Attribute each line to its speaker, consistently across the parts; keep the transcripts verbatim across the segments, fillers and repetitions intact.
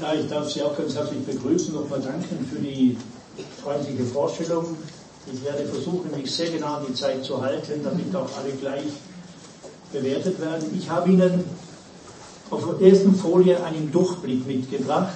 Speaker 1: Ja, ich darf Sie auch ganz herzlich begrüßen, nochmal danken für die freundliche Vorstellung. Ich werde versuchen, mich sehr genau an die Zeit zu halten, damit auch alle gleich bewertet werden. Ich habe Ihnen auf der ersten Folie einen Durchblick mitgebracht.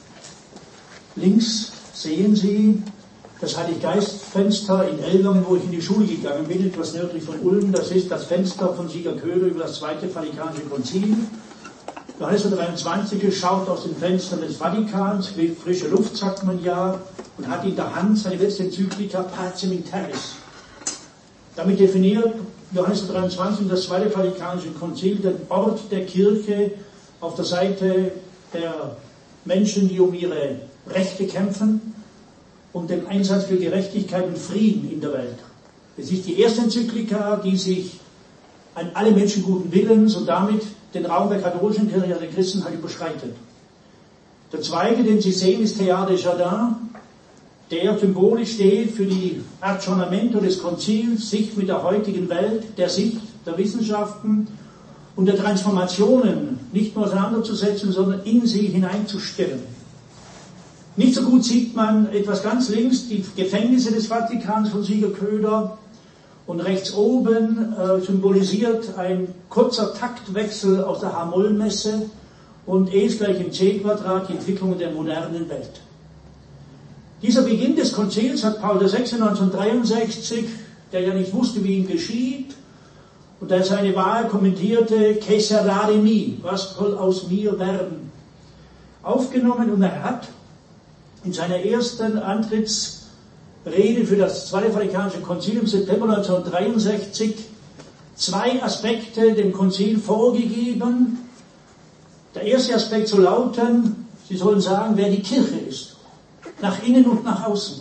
Speaker 1: Links sehen Sie das Heiliggeistfenster in Ellwangen, wo ich in die Schule gegangen bin, etwas nördlich von Ulm. Das ist das Fenster von Sieger Köhler über das Zweite Vatikanische Konzil. Johannes der dreiundzwanzigste schaut aus den Fenstern des Vatikans, frische Luft sagt man ja, und hat in der Hand seine letzte Enzyklika Pacem in Terris. Damit definiert Johannes der dreiundzwanzigste das Zweite Vatikanische Konzil den Ort der Kirche auf der Seite der Menschen, die um ihre Rechte kämpfen und den Einsatz für Gerechtigkeit und Frieden in der Welt. Es ist die erste Enzyklika, die sich an alle Menschen guten Willens und damit den Raum der katholischen Kirche, der Christenheit überschreitet. Der zweite, den Sie sehen, ist Teilhard de Chardin, der symbolisch steht für die Aggiornamento des Konzils, sich mit der heutigen Welt, der Sicht der Wissenschaften und der Transformationen nicht nur auseinanderzusetzen, sondern in sie hineinzustellen. Nicht so gut sieht man etwas ganz links, die Gefängnisse des Vatikans von Sieger Köhler, und rechts oben äh, symbolisiert ein kurzer Taktwechsel aus der H-Moll-Messe und E ist gleich im C-Quadrat, die Entwicklung der modernen Welt. Dieser Beginn des Konzils hat Paul der Sechste neunzehnhundertdreiundsechzig, der ja nicht wusste, wie ihm geschieht, und der seine Wahl kommentierte, che sarà di mi, was soll aus mir werden, aufgenommen, und er hat in seiner ersten Antrittsrede für das Zweite Vatikanische Konzil im September neunzehnhundertdreiundsechzig zwei Aspekte dem Konzil vorgegeben. Der erste Aspekt soll lauten, Sie sollen sagen, wer die Kirche ist, nach innen und nach außen.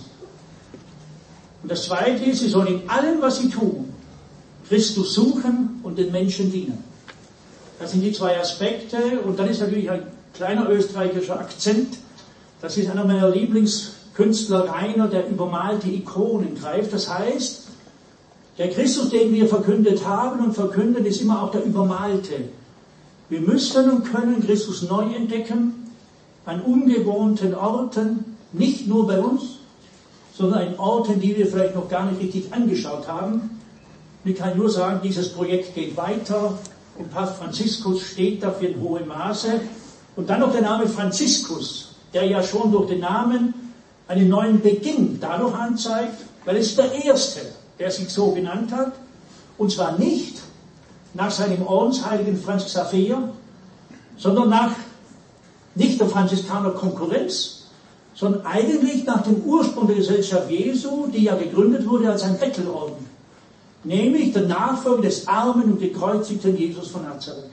Speaker 1: Und das zweite ist, Sie sollen in allem, was Sie tun, Christus suchen und den Menschen dienen. Das sind die zwei Aspekte, und dann ist natürlich ein kleiner österreichischer Akzent. Das ist einer meiner Lieblingskünstler, Rainer, der übermalte Ikonen greift. Das heißt, der Christus, den wir verkündet haben und verkünden, ist immer auch der übermalte. Wir müssen und können Christus neu entdecken, an ungewohnten Orten, nicht nur bei uns, sondern an Orten, die wir vielleicht noch gar nicht richtig angeschaut haben. Und ich kann nur sagen, dieses Projekt geht weiter, und Papst Franziskus steht dafür in hohem Maße. Und dann noch der Name Franziskus, der ja schon durch den Namen einen neuen Beginn dadurch anzeigt, weil es der Erste, der sich so genannt hat, und zwar nicht nach seinem Ordensheiligen Franz Xaver, sondern nach nicht der Franziskaner Konkurrenz, sondern eigentlich nach dem Ursprung der Gesellschaft Jesu, die ja gegründet wurde als ein Bettelorden, nämlich der Nachfolger des armen und gekreuzigten Jesus von Nazareth.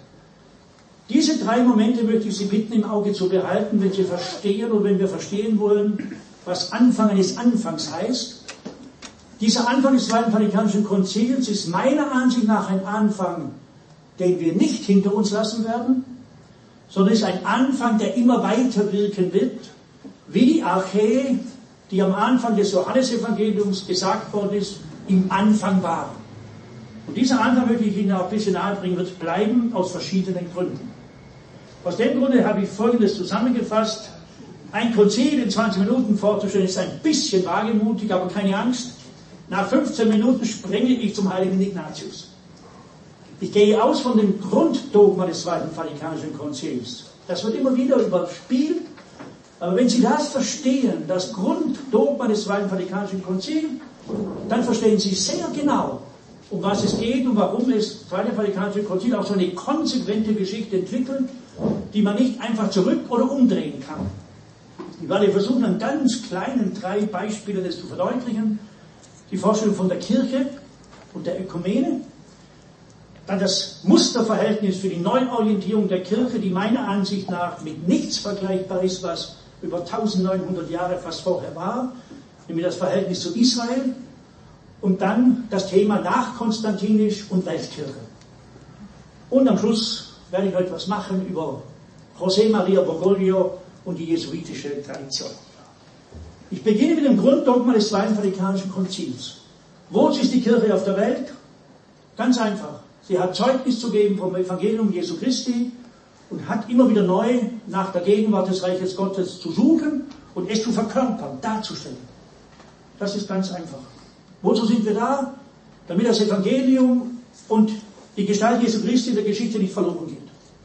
Speaker 1: Diese drei Momente möchte ich Sie bitten, im Auge zu behalten, wenn Sie verstehen oder wenn wir verstehen wollen, was Anfang eines Anfangs heißt. Dieser Anfang des Zweiten Vatikanischen Konzils ist meiner Ansicht nach ein Anfang, den wir nicht hinter uns lassen werden, sondern ist ein Anfang, der immer weiter wirken wird, wie die Arche, die am Anfang des Johannesevangeliums gesagt worden ist, im Anfang war. Und dieser Anfang, möchte ich Ihnen auch ein bisschen nahebringen, wird bleiben aus verschiedenen Gründen. Aus dem Grunde habe ich Folgendes zusammengefasst. Ein Konzil in zwanzig Minuten vorzustellen, ist ein bisschen wagemutig, aber keine Angst. Nach fünfzehn Minuten springe ich zum heiligen Ignatius. Ich gehe aus von dem Grunddogma des Zweiten Vatikanischen Konzils. Das wird immer wieder überspielt. Aber wenn Sie das verstehen, das Grunddogma des Zweiten Vatikanischen Konzils, dann verstehen Sie sehr genau, um was es geht und warum es Zweite Vatikanische Konzil auch so eine konsequente Geschichte entwickelt, die man nicht einfach zurück oder umdrehen kann. Ich werde versuchen, an ganz kleinen drei Beispielen das zu verdeutlichen. Die Vorstellung von der Kirche und der Ökumene, dann das Musterverhältnis für die Neuorientierung der Kirche, die meiner Ansicht nach mit nichts vergleichbar ist, was über eintausendneunhundert Jahre fast vorher war, nämlich das Verhältnis zu Israel, und dann das Thema nachkonstantinisch und Weltkirche. Und am Schluss werde ich etwas machen über José María Bergoglio und die jesuitische Tradition. Ich beginne mit dem Grunddogma des Zweiten Vatikanischen Konzils. Wozu ist die Kirche auf der Welt? Ganz einfach. Sie hat Zeugnis zu geben vom Evangelium Jesu Christi und hat immer wieder neu nach der Gegenwart des Reiches Gottes zu suchen und es zu verkörpern, darzustellen. Das ist ganz einfach. Wozu sind wir da? Damit das Evangelium und die Gestalt Jesu Christi in der Geschichte nicht verloren geht.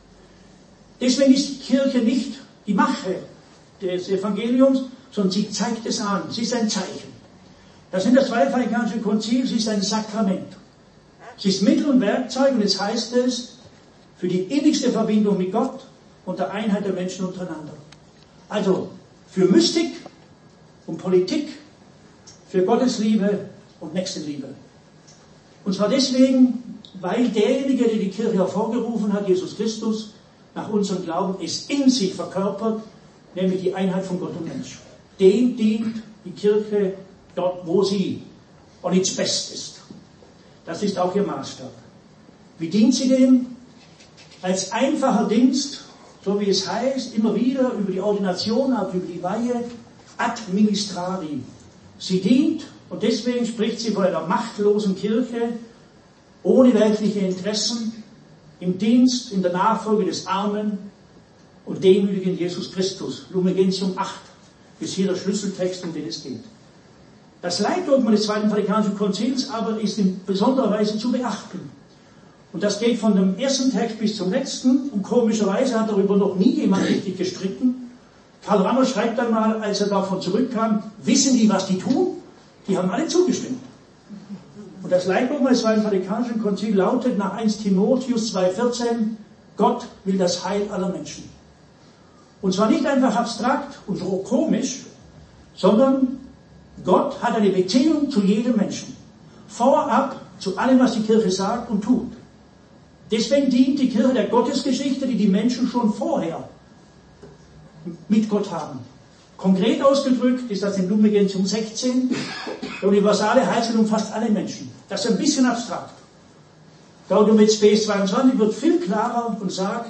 Speaker 1: Deswegen ist die Kirche nicht die Mache des Evangeliums, sondern sie zeigt es an. Sie ist ein Zeichen. Das ist das Zweite Vatikanische Konzil, sie ist ein Sakrament. Sie ist Mittel und Werkzeug und jetzt heißt es, für die innigste Verbindung mit Gott und der Einheit der Menschen untereinander. Also für Mystik und Politik, für Gottesliebe und Nächstenliebe. Und zwar deswegen, weil derjenige, der die Kirche hervorgerufen hat, Jesus Christus, nach unserem Glauben es in sich verkörpert, nämlich die Einheit von Gott und Mensch. Dem dient die Kirche dort, wo sie on its best ist. Das ist auch ihr Maßstab. Wie dient sie dem? Als einfacher Dienst, so wie es heißt, immer wieder über die Ordination, auch über die Weihe, administrari. Sie dient, und deswegen spricht sie von einer machtlosen Kirche, ohne weltliche Interessen, im Dienst, in der Nachfolge des Armen und demütigen Jesus Christus. Lumen Gentium acht ist hier der Schlüsseltext, um den es geht. Das Leitdogma des Zweiten Vatikanischen Konzils aber ist in besonderer Weise zu beachten. Und das geht von dem ersten Text bis zum letzten. Und komischerweise hat darüber noch nie jemand richtig gestritten. Karl Rammer schreibt einmal, als er davon zurückkam, wissen die, was die tun? Die haben alle zugestimmt. Und das Leitdogma des Zweiten Vatikanischen Konzils lautet nach erster Timotheus zwei vierzehn, Gott will das Heil aller Menschen. Und zwar nicht einfach abstrakt und so komisch, sondern Gott hat eine Beziehung zu jedem Menschen. Vorab zu allem, was die Kirche sagt und tut. Deswegen dient die Kirche der Gottesgeschichte, die die Menschen schon vorher mit Gott haben. Konkret ausgedrückt ist das in Lumen Gentium sechzehn. Der universale Heilswille umfasst alle Menschen. Das ist ein bisschen abstrakt. Gaudium et Spes zweiundzwanzig wird viel klarer und sagt,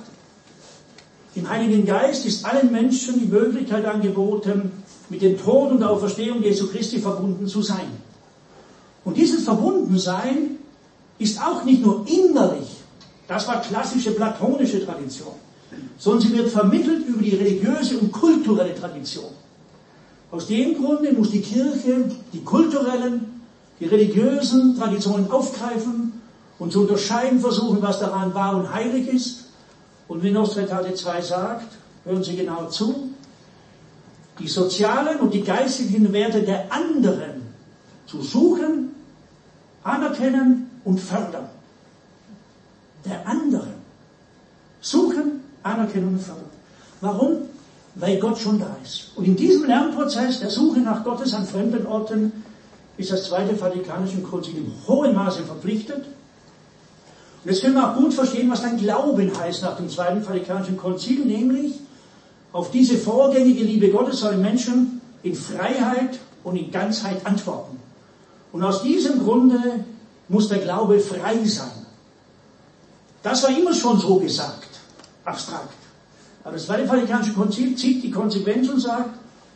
Speaker 1: im Heiligen Geist ist allen Menschen die Möglichkeit angeboten, mit dem Tod und der Auferstehung Jesu Christi verbunden zu sein. Und dieses Verbundensein ist auch nicht nur innerlich, das war klassische platonische Tradition, sondern sie wird vermittelt über die religiöse und kulturelle Tradition. Aus dem Grunde muss die Kirche die kulturellen, die religiösen Traditionen aufgreifen und zu unterscheiden versuchen, was daran wahr und heilig ist. Und wie Nostra Aetate zwei sagt, hören Sie genau zu, die sozialen und die geistlichen Werte der anderen zu suchen, anerkennen und fördern. Der anderen. Suchen, anerkennen und fördern. Warum? Weil Gott schon da ist. Und in diesem Lernprozess der Suche nach Gottes an fremden Orten ist das Zweite Vatikanische Konzil im hohen Maße verpflichtet. Und jetzt können wir auch gut verstehen, was dann Glauben heißt nach dem Zweiten Vatikanischen Konzil, nämlich auf diese vorgängige Liebe Gottes sollen Menschen in Freiheit und in Ganzheit antworten. Und aus diesem Grunde muss der Glaube frei sein. Das war immer schon so gesagt, abstrakt. Aber das Zweite Vatikanische Konzil zieht die Konsequenz und sagt,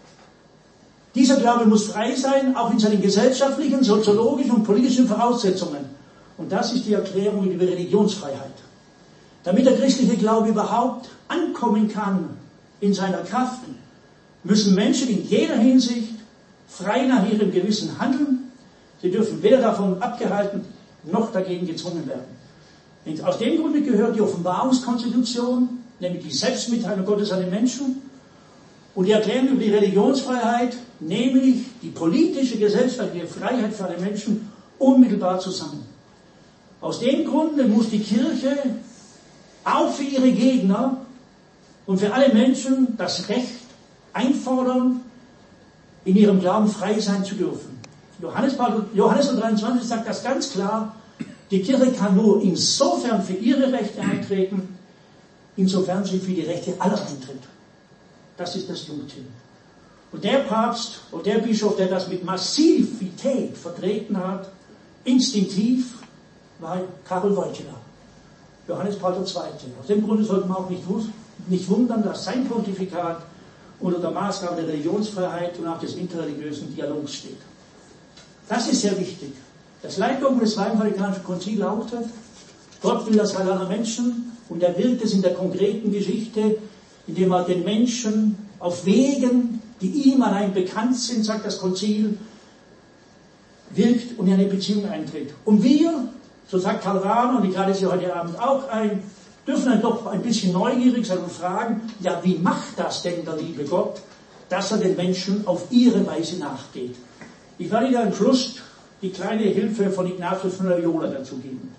Speaker 1: dieser Glaube muss frei sein, auch in seinen gesellschaftlichen, soziologischen und politischen Voraussetzungen. Und das ist die Erklärung über Religionsfreiheit. Damit der christliche Glaube überhaupt ankommen kann in seiner Kraft, müssen Menschen in jeder Hinsicht frei nach ihrem Gewissen handeln. Sie dürfen weder davon abgehalten, noch dagegen gezwungen werden. Und aus dem Grunde gehört die Offenbarungskonstitution, nämlich die Selbstmitteilung Gottes an den Menschen, und die Erklärung über die Religionsfreiheit, nämlich die politische, gesellschaftliche Freiheit für alle Menschen, unmittelbar zusammen. Aus dem Grunde muss die Kirche auch für ihre Gegner und für alle Menschen das Recht einfordern, in ihrem Glauben frei sein zu dürfen. Johannes, Johannes dreiundzwanzig sagt das ganz klar, die Kirche kann nur insofern für ihre Rechte eintreten, insofern sie für die Rechte aller eintritt. Das ist das Judentum. Und der Papst und der Bischof, der das mit Massivität vertreten hat, instinktiv, war Karol Wojtyła, Johannes Paul der Zweite. Aus dem Grunde sollte man auch nicht, nicht wundern, dass sein Pontifikat unter der Maßgabe der Religionsfreiheit und auch des interreligiösen Dialogs steht. Das ist sehr wichtig. Das Leitdogma des Zweiten Vatikanischen Konzils lautet, Gott will das Heil aller Menschen und er will das in der konkreten Geschichte, indem er den Menschen auf Wegen, die ihm allein bekannt sind, sagt das Konzil, wirkt und in eine Beziehung eintritt. Und wir, so sagt Karl Rahner, und ich lade Sie heute Abend auch ein, dürfen dann doch ein bisschen neugierig sein und fragen, ja, wie macht das denn der liebe Gott, dass er den Menschen auf ihre Weise nachgeht? Ich werde Ihnen am Schluss die kleine Hilfe von Ignatius von Loyola dazu geben.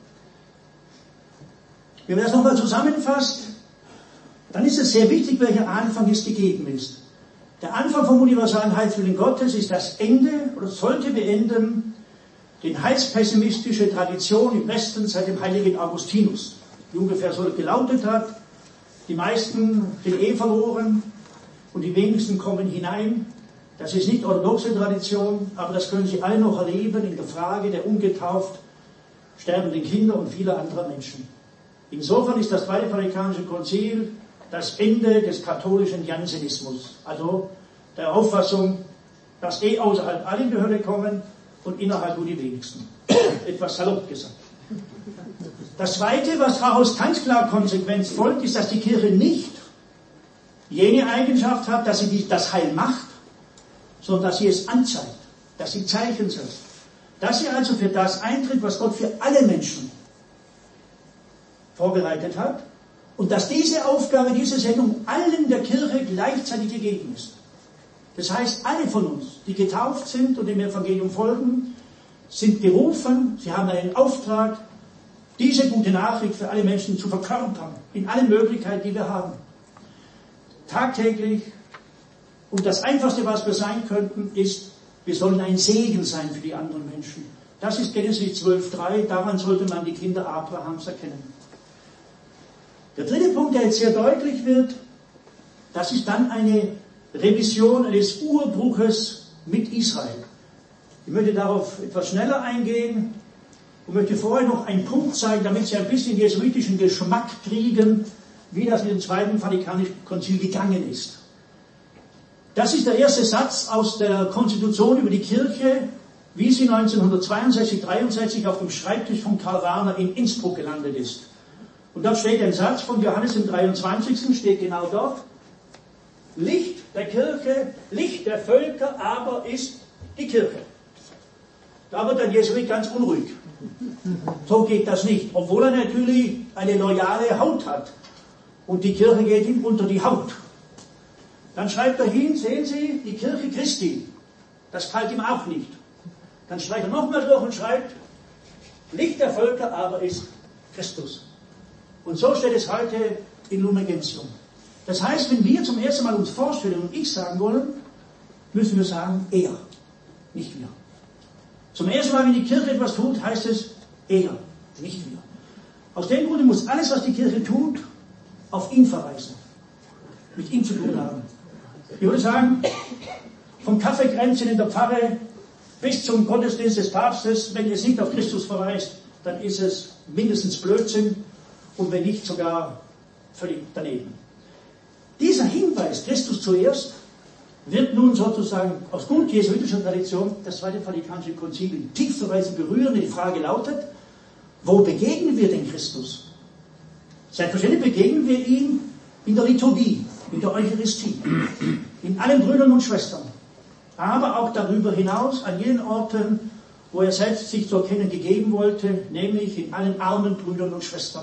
Speaker 1: Wenn man das nochmal zusammenfasst, dann ist es sehr wichtig, welcher Anfang es gegeben ist. Der Anfang vom universalen Heilswillen Gottes ist das Ende, oder sollte beenden, den heilspessimistische Tradition im Westen seit dem heiligen Augustinus, die ungefähr so gelautet hat: Die meisten sind eh verloren und die wenigsten kommen hinein. Das ist nicht orthodoxe Tradition, aber das können Sie alle noch erleben in der Frage der ungetauft sterbenden Kinder und vieler anderer Menschen. Insofern ist das Zweite Vatikanische Konzil das Ende des katholischen Jansenismus, also der Auffassung, dass eh außerhalb alle in die Hölle kommen und innerhalb nur die wenigsten. Etwas salopp gesagt. Das Zweite, was daraus ganz klar Konsequenz folgt, ist, dass die Kirche nicht jene Eigenschaft hat, dass sie das Heil macht, sondern dass sie es anzeigt, dass sie Zeichen setzt. Dass sie also für das eintritt, was Gott für alle Menschen vorbereitet hat, und dass diese Aufgabe, diese Sendung allen der Kirche gleichzeitig gegeben ist. Das heißt, alle von uns, die getauft sind und dem Evangelium folgen, sind berufen, sie haben einen Auftrag, diese gute Nachricht für alle Menschen zu verkörpern, in allen Möglichkeiten, die wir haben. Tagtäglich. Und das Einfachste, was wir sein könnten, ist, wir sollen ein Segen sein für die anderen Menschen. Das ist Genesis zwölf drei, daran sollte man die Kinder Abrahams erkennen. Der dritte Punkt, der jetzt sehr deutlich wird, das ist dann eine Revision eines Urbruches mit Israel. Ich möchte darauf etwas schneller eingehen und möchte vorher noch einen Punkt zeigen, damit Sie ein bisschen jesuitischen Geschmack kriegen, wie das in dem Zweiten Vatikanischen Konzil gegangen ist. Das ist der erste Satz aus der Konstitution über die Kirche, wie sie neunzehnhundertzweiundsechzig dreiundsechzig auf dem Schreibtisch von Karl Rahner in Innsbruck gelandet ist. Und dort steht ein Satz von Johannes dem dreiundzwanzigsten steht genau dort: Licht der Kirche, Licht der Völker aber ist die Kirche. Da wird ein Jesuit ganz unruhig. So geht das nicht, obwohl er natürlich eine loyale Haut hat. Und die Kirche geht ihm unter die Haut. Dann schreibt er hin, sehen Sie, die Kirche Christi. Das gefällt ihm auch nicht. Dann streicht er nochmal durch und schreibt, Licht der Völker aber ist Christus. Und so steht es heute in Lumen Gentium. Das heißt, wenn wir zum ersten Mal uns vorstellen und ich sagen wollen, müssen wir sagen, er, nicht wir. Zum ersten Mal, wenn die Kirche etwas tut, heißt es, er, nicht wir. Aus dem Grunde muss alles, was die Kirche tut, auf ihn verweisen. Mit ihm zu tun haben. Ich würde sagen, vom Kaffeekränzchen in der Pfarre bis zum Gottesdienst des Papstes, wenn es nicht auf Christus verweist, dann ist es mindestens Blödsinn und wenn nicht sogar völlig daneben. Dieser Hinweis, Christus zuerst, wird nun sozusagen aus gut jesuitischer Tradition das Zweite Vatikanische Konzil in tiefster Weise berühren. Die Frage lautet, wo begegnen wir denn Christus? Selbstverständlich begegnen wir ihm in der Liturgie, in der Eucharistie, in allen Brüdern und Schwestern, aber auch darüber hinaus an jenen Orten, wo er selbst sich zu erkennen gegeben wollte, nämlich in allen armen Brüdern und Schwestern.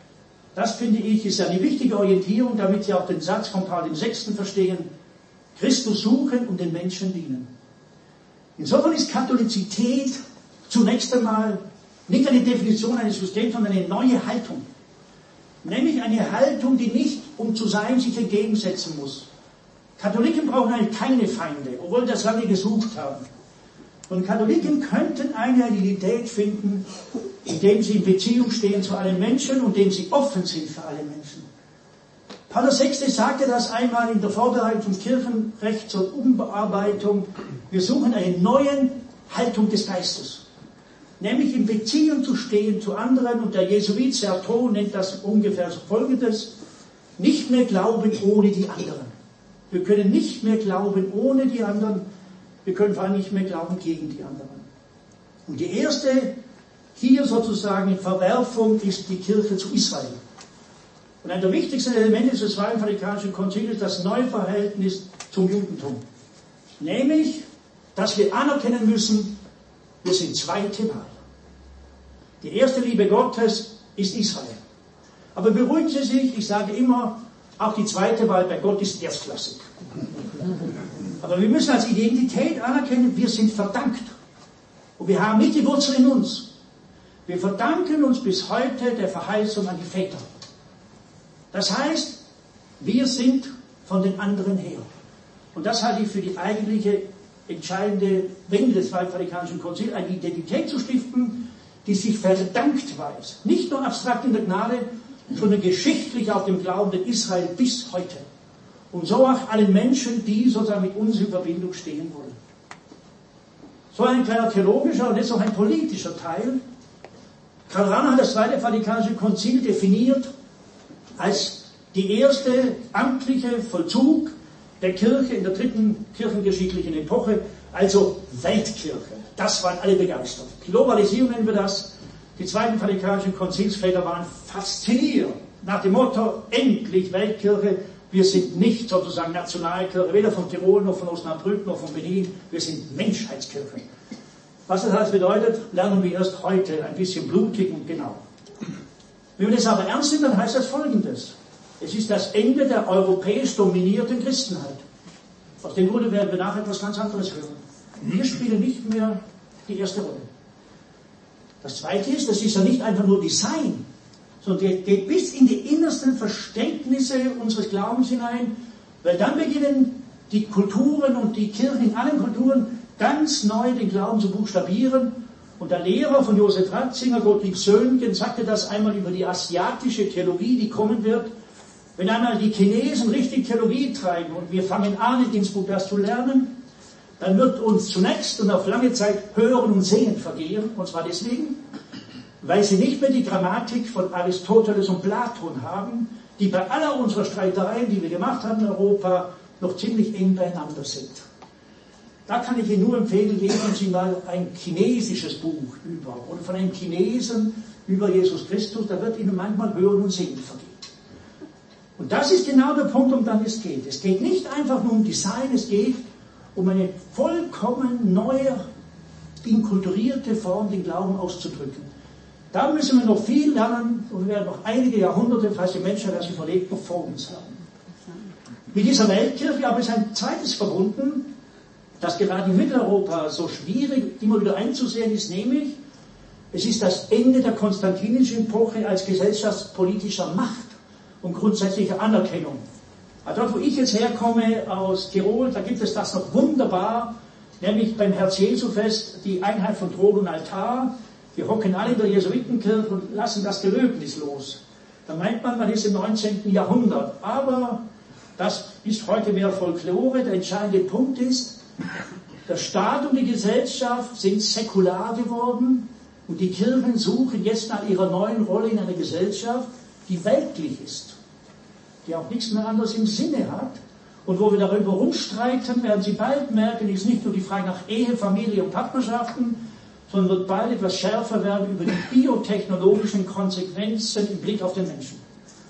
Speaker 1: Das, finde ich, ist eine wichtige Orientierung, damit Sie auch den Satz von Paul der Sechste verstehen, Christus suchen und den Menschen dienen. Insofern ist Katholizität zunächst einmal nicht eine Definition eines Systems, sondern eine neue Haltung. Nämlich eine Haltung, die nicht, um zu sein, sich entgegensetzen muss. Katholiken brauchen eigentlich keine Feinde, obwohl das lange gesucht haben. Und Katholiken könnten eine Identität finden, indem sie in Beziehung stehen zu allen Menschen und indem sie offen sind für alle Menschen. Paul der Sechste sagte das einmal in der Vorbereitung zum Kirchenrecht zur Umbearbeitung. Wir suchen eine neue Haltung des Geistes. Nämlich in Beziehung zu stehen zu anderen. Und der Jesuit Certeau nennt das ungefähr so Folgendes: Nicht mehr glauben ohne die anderen. Wir können nicht mehr glauben ohne die anderen. Wir können vor allem nicht mehr glauben gegen die anderen. Und die erste hier sozusagen in Verwerfung ist die Kirche zu Israel. Und ein der wichtigsten Elemente des Zweiten Vatikanischen Konzils ist das Neuverhältnis zum Judentum. Nämlich, dass wir anerkennen müssen, wir sind zweite Wahl. Die erste Liebe Gottes ist Israel. Aber beruhigen Sie sich, ich sage immer, auch die zweite Wahl bei Gott ist erstklassig. Aber wir müssen als Identität anerkennen, wir sind verdankt. Und wir haben nicht die Wurzel in uns. Wir verdanken uns bis heute der Verheißung an die Väter. Das heißt, wir sind von den anderen her. Und das halte ich für die eigentliche entscheidende Wende des Zweiten Vatikanischen Konzils, eine Identität zu stiften, die sich verdankt weiß. Nicht nur abstrakt in der Gnade, sondern geschichtlich auf dem Glauben an Israel bis heute. Und so auch allen Menschen, die sozusagen mit uns in Verbindung stehen wollen. So ein kleiner theologischer und jetzt auch ein politischer Teil. Karl Rahner hat das Zweite Vatikanische Konzil definiert als die erste amtliche Vollzug der Kirche in der dritten kirchengeschichtlichen Epoche, also Weltkirche. Das waren alle begeistert. Globalisierung nennen wir das. Die Zweiten Vatikanischen Konzilsväter waren fasziniert nach dem Motto, endlich Weltkirche. Wir sind nicht sozusagen Nationalkirche, weder von Tirol noch von Osnabrück noch von Benin. Wir sind Menschheitskirche. Was das heißt bedeutet, lernen wir erst heute ein bisschen blutig und genau. Wenn wir das aber ernst nehmen, dann heißt das Folgendes. Es ist das Ende der europäisch dominierten Christenheit. Aus dem Grunde werden wir nachher etwas ganz anderes hören. Wir spielen nicht mehr die erste Rolle. Das Zweite ist, das ist ja nicht einfach nur Design, sondern der geht bis in die innersten Verständnisse unseres Glaubens hinein, weil dann beginnen die Kulturen und die Kirchen in allen Kulturen ganz neu den Glauben zu buchstabieren. Und der Lehrer von Josef Ratzinger, Gottlieb Söhngen, sagte das einmal über die asiatische Theologie, die kommen wird. Wenn einmal die Chinesen richtig Theologie treiben und wir fangen an, in Innsbruck das zu lernen, dann wird uns zunächst und auf lange Zeit Hören und Sehen vergehen. Und zwar deswegen, weil sie nicht mehr die Grammatik von Aristoteles und Platon haben, die bei aller unserer Streitereien, die wir gemacht haben in Europa, noch ziemlich eng beieinander sind. Da kann ich Ihnen nur empfehlen, lesen Sie mal ein chinesisches Buch über, oder von einem Chinesen über Jesus Christus, da wird Ihnen manchmal Hören und Sehen vergehen. Und das ist genau der Punkt, um den es geht. Es geht nicht einfach nur um Design, es geht um eine vollkommen neue, inkulturierte Form, den Glauben auszudrücken. Da müssen wir noch viel lernen und wir werden noch einige Jahrhunderte, falls die Menschheit das überlebt, noch vor uns haben. Mit dieser Weltkirche aber ist ein zweites verbunden, das gerade in Mitteleuropa so schwierig immer wieder einzusehen ist, nämlich es ist das Ende der konstantinischen Epoche als gesellschaftspolitischer Macht und grundsätzlicher Anerkennung. Also dort, wo ich jetzt herkomme, aus Tirol, da gibt es das noch wunderbar, nämlich beim Herz-Jesu-Fest, die Einheit von Thron und Altar. Wir hocken alle in der Jesuitenkirche und lassen das Gelöbnis los. Da meint man, man ist im neunzehnten Jahrhundert. Aber das ist heute mehr Folklore. Der entscheidende Punkt ist, der Staat und die Gesellschaft sind säkular geworden und die Kirchen suchen jetzt nach ihrer neuen Rolle in einer Gesellschaft, die weltlich ist, die auch nichts mehr anderes im Sinne hat. Und wo wir darüber rumstreiten, werden Sie bald merken, ist nicht nur die Frage nach Ehe, Familie und Partnerschaften, sondern wird bald etwas schärfer werden über die biotechnologischen Konsequenzen im Blick auf den Menschen.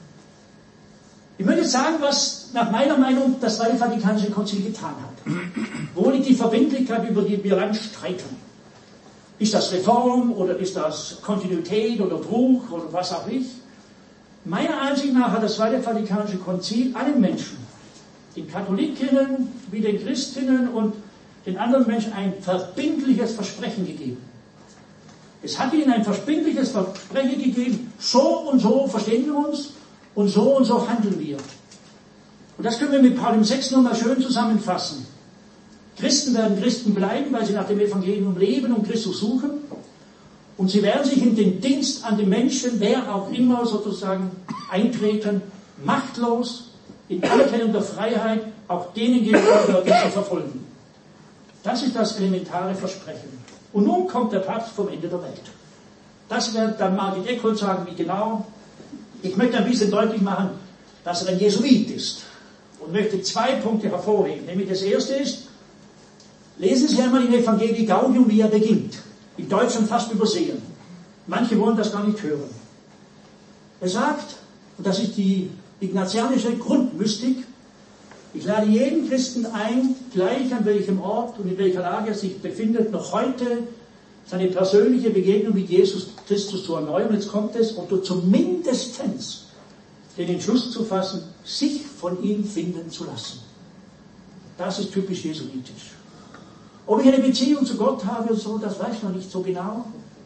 Speaker 1: Ich möchte jetzt sagen, was nach meiner Meinung das Zweite Vatikanische Konzil getan hat. Wo liegt die Verbindlichkeit, über die wir lang streiten? Ist das Reform oder ist das Kontinuität oder Bruch oder was auch ich? Meiner Ansicht nach hat das Zweite Vatikanische Konzil allen Menschen, den Katholikinnen wie den Christinnen und den anderen Menschen ein verbindliches Versprechen gegeben. Es hat ihnen ein verbindliches Versprechen gegeben, so und so verstehen wir uns und so und so handeln wir. Und das können wir mit Paul der Sechste nochmal schön zusammenfassen. Christen werden Christen bleiben, weil sie nach dem Evangelium leben und Christus suchen. Und sie werden sich in den Dienst an den Menschen, wer auch immer sozusagen, eintreten, machtlos, in Anerkennung der Freiheit, auch denen gegenüber, die sie verfolgen. Das ist das elementare Versprechen. Und nun kommt der Papst vom Ende der Welt. Das wird dann Margit Eckholt sagen, wie genau. Ich möchte ein bisschen deutlich machen, dass er ein Jesuit ist. Und möchte zwei Punkte hervorheben. Nämlich das erste ist, lesen Sie einmal in Evangelii Gaudium, wie er beginnt. In Deutschland fast übersehen. Manche wollen das gar nicht hören. Er sagt, und das ist die ignatianische Grundmystik, ich lade jeden Christen ein, gleich an welchem Ort und in welcher Lage er sich befindet, noch heute seine persönliche Begegnung mit Jesus Christus zu erneuern. Jetzt kommt es, und zumindest den Entschluss zu fassen, sich von ihm finden zu lassen. Das ist typisch jesuitisch. Ob ich eine Beziehung zu Gott habe oder so, das weiß ich noch nicht so genau.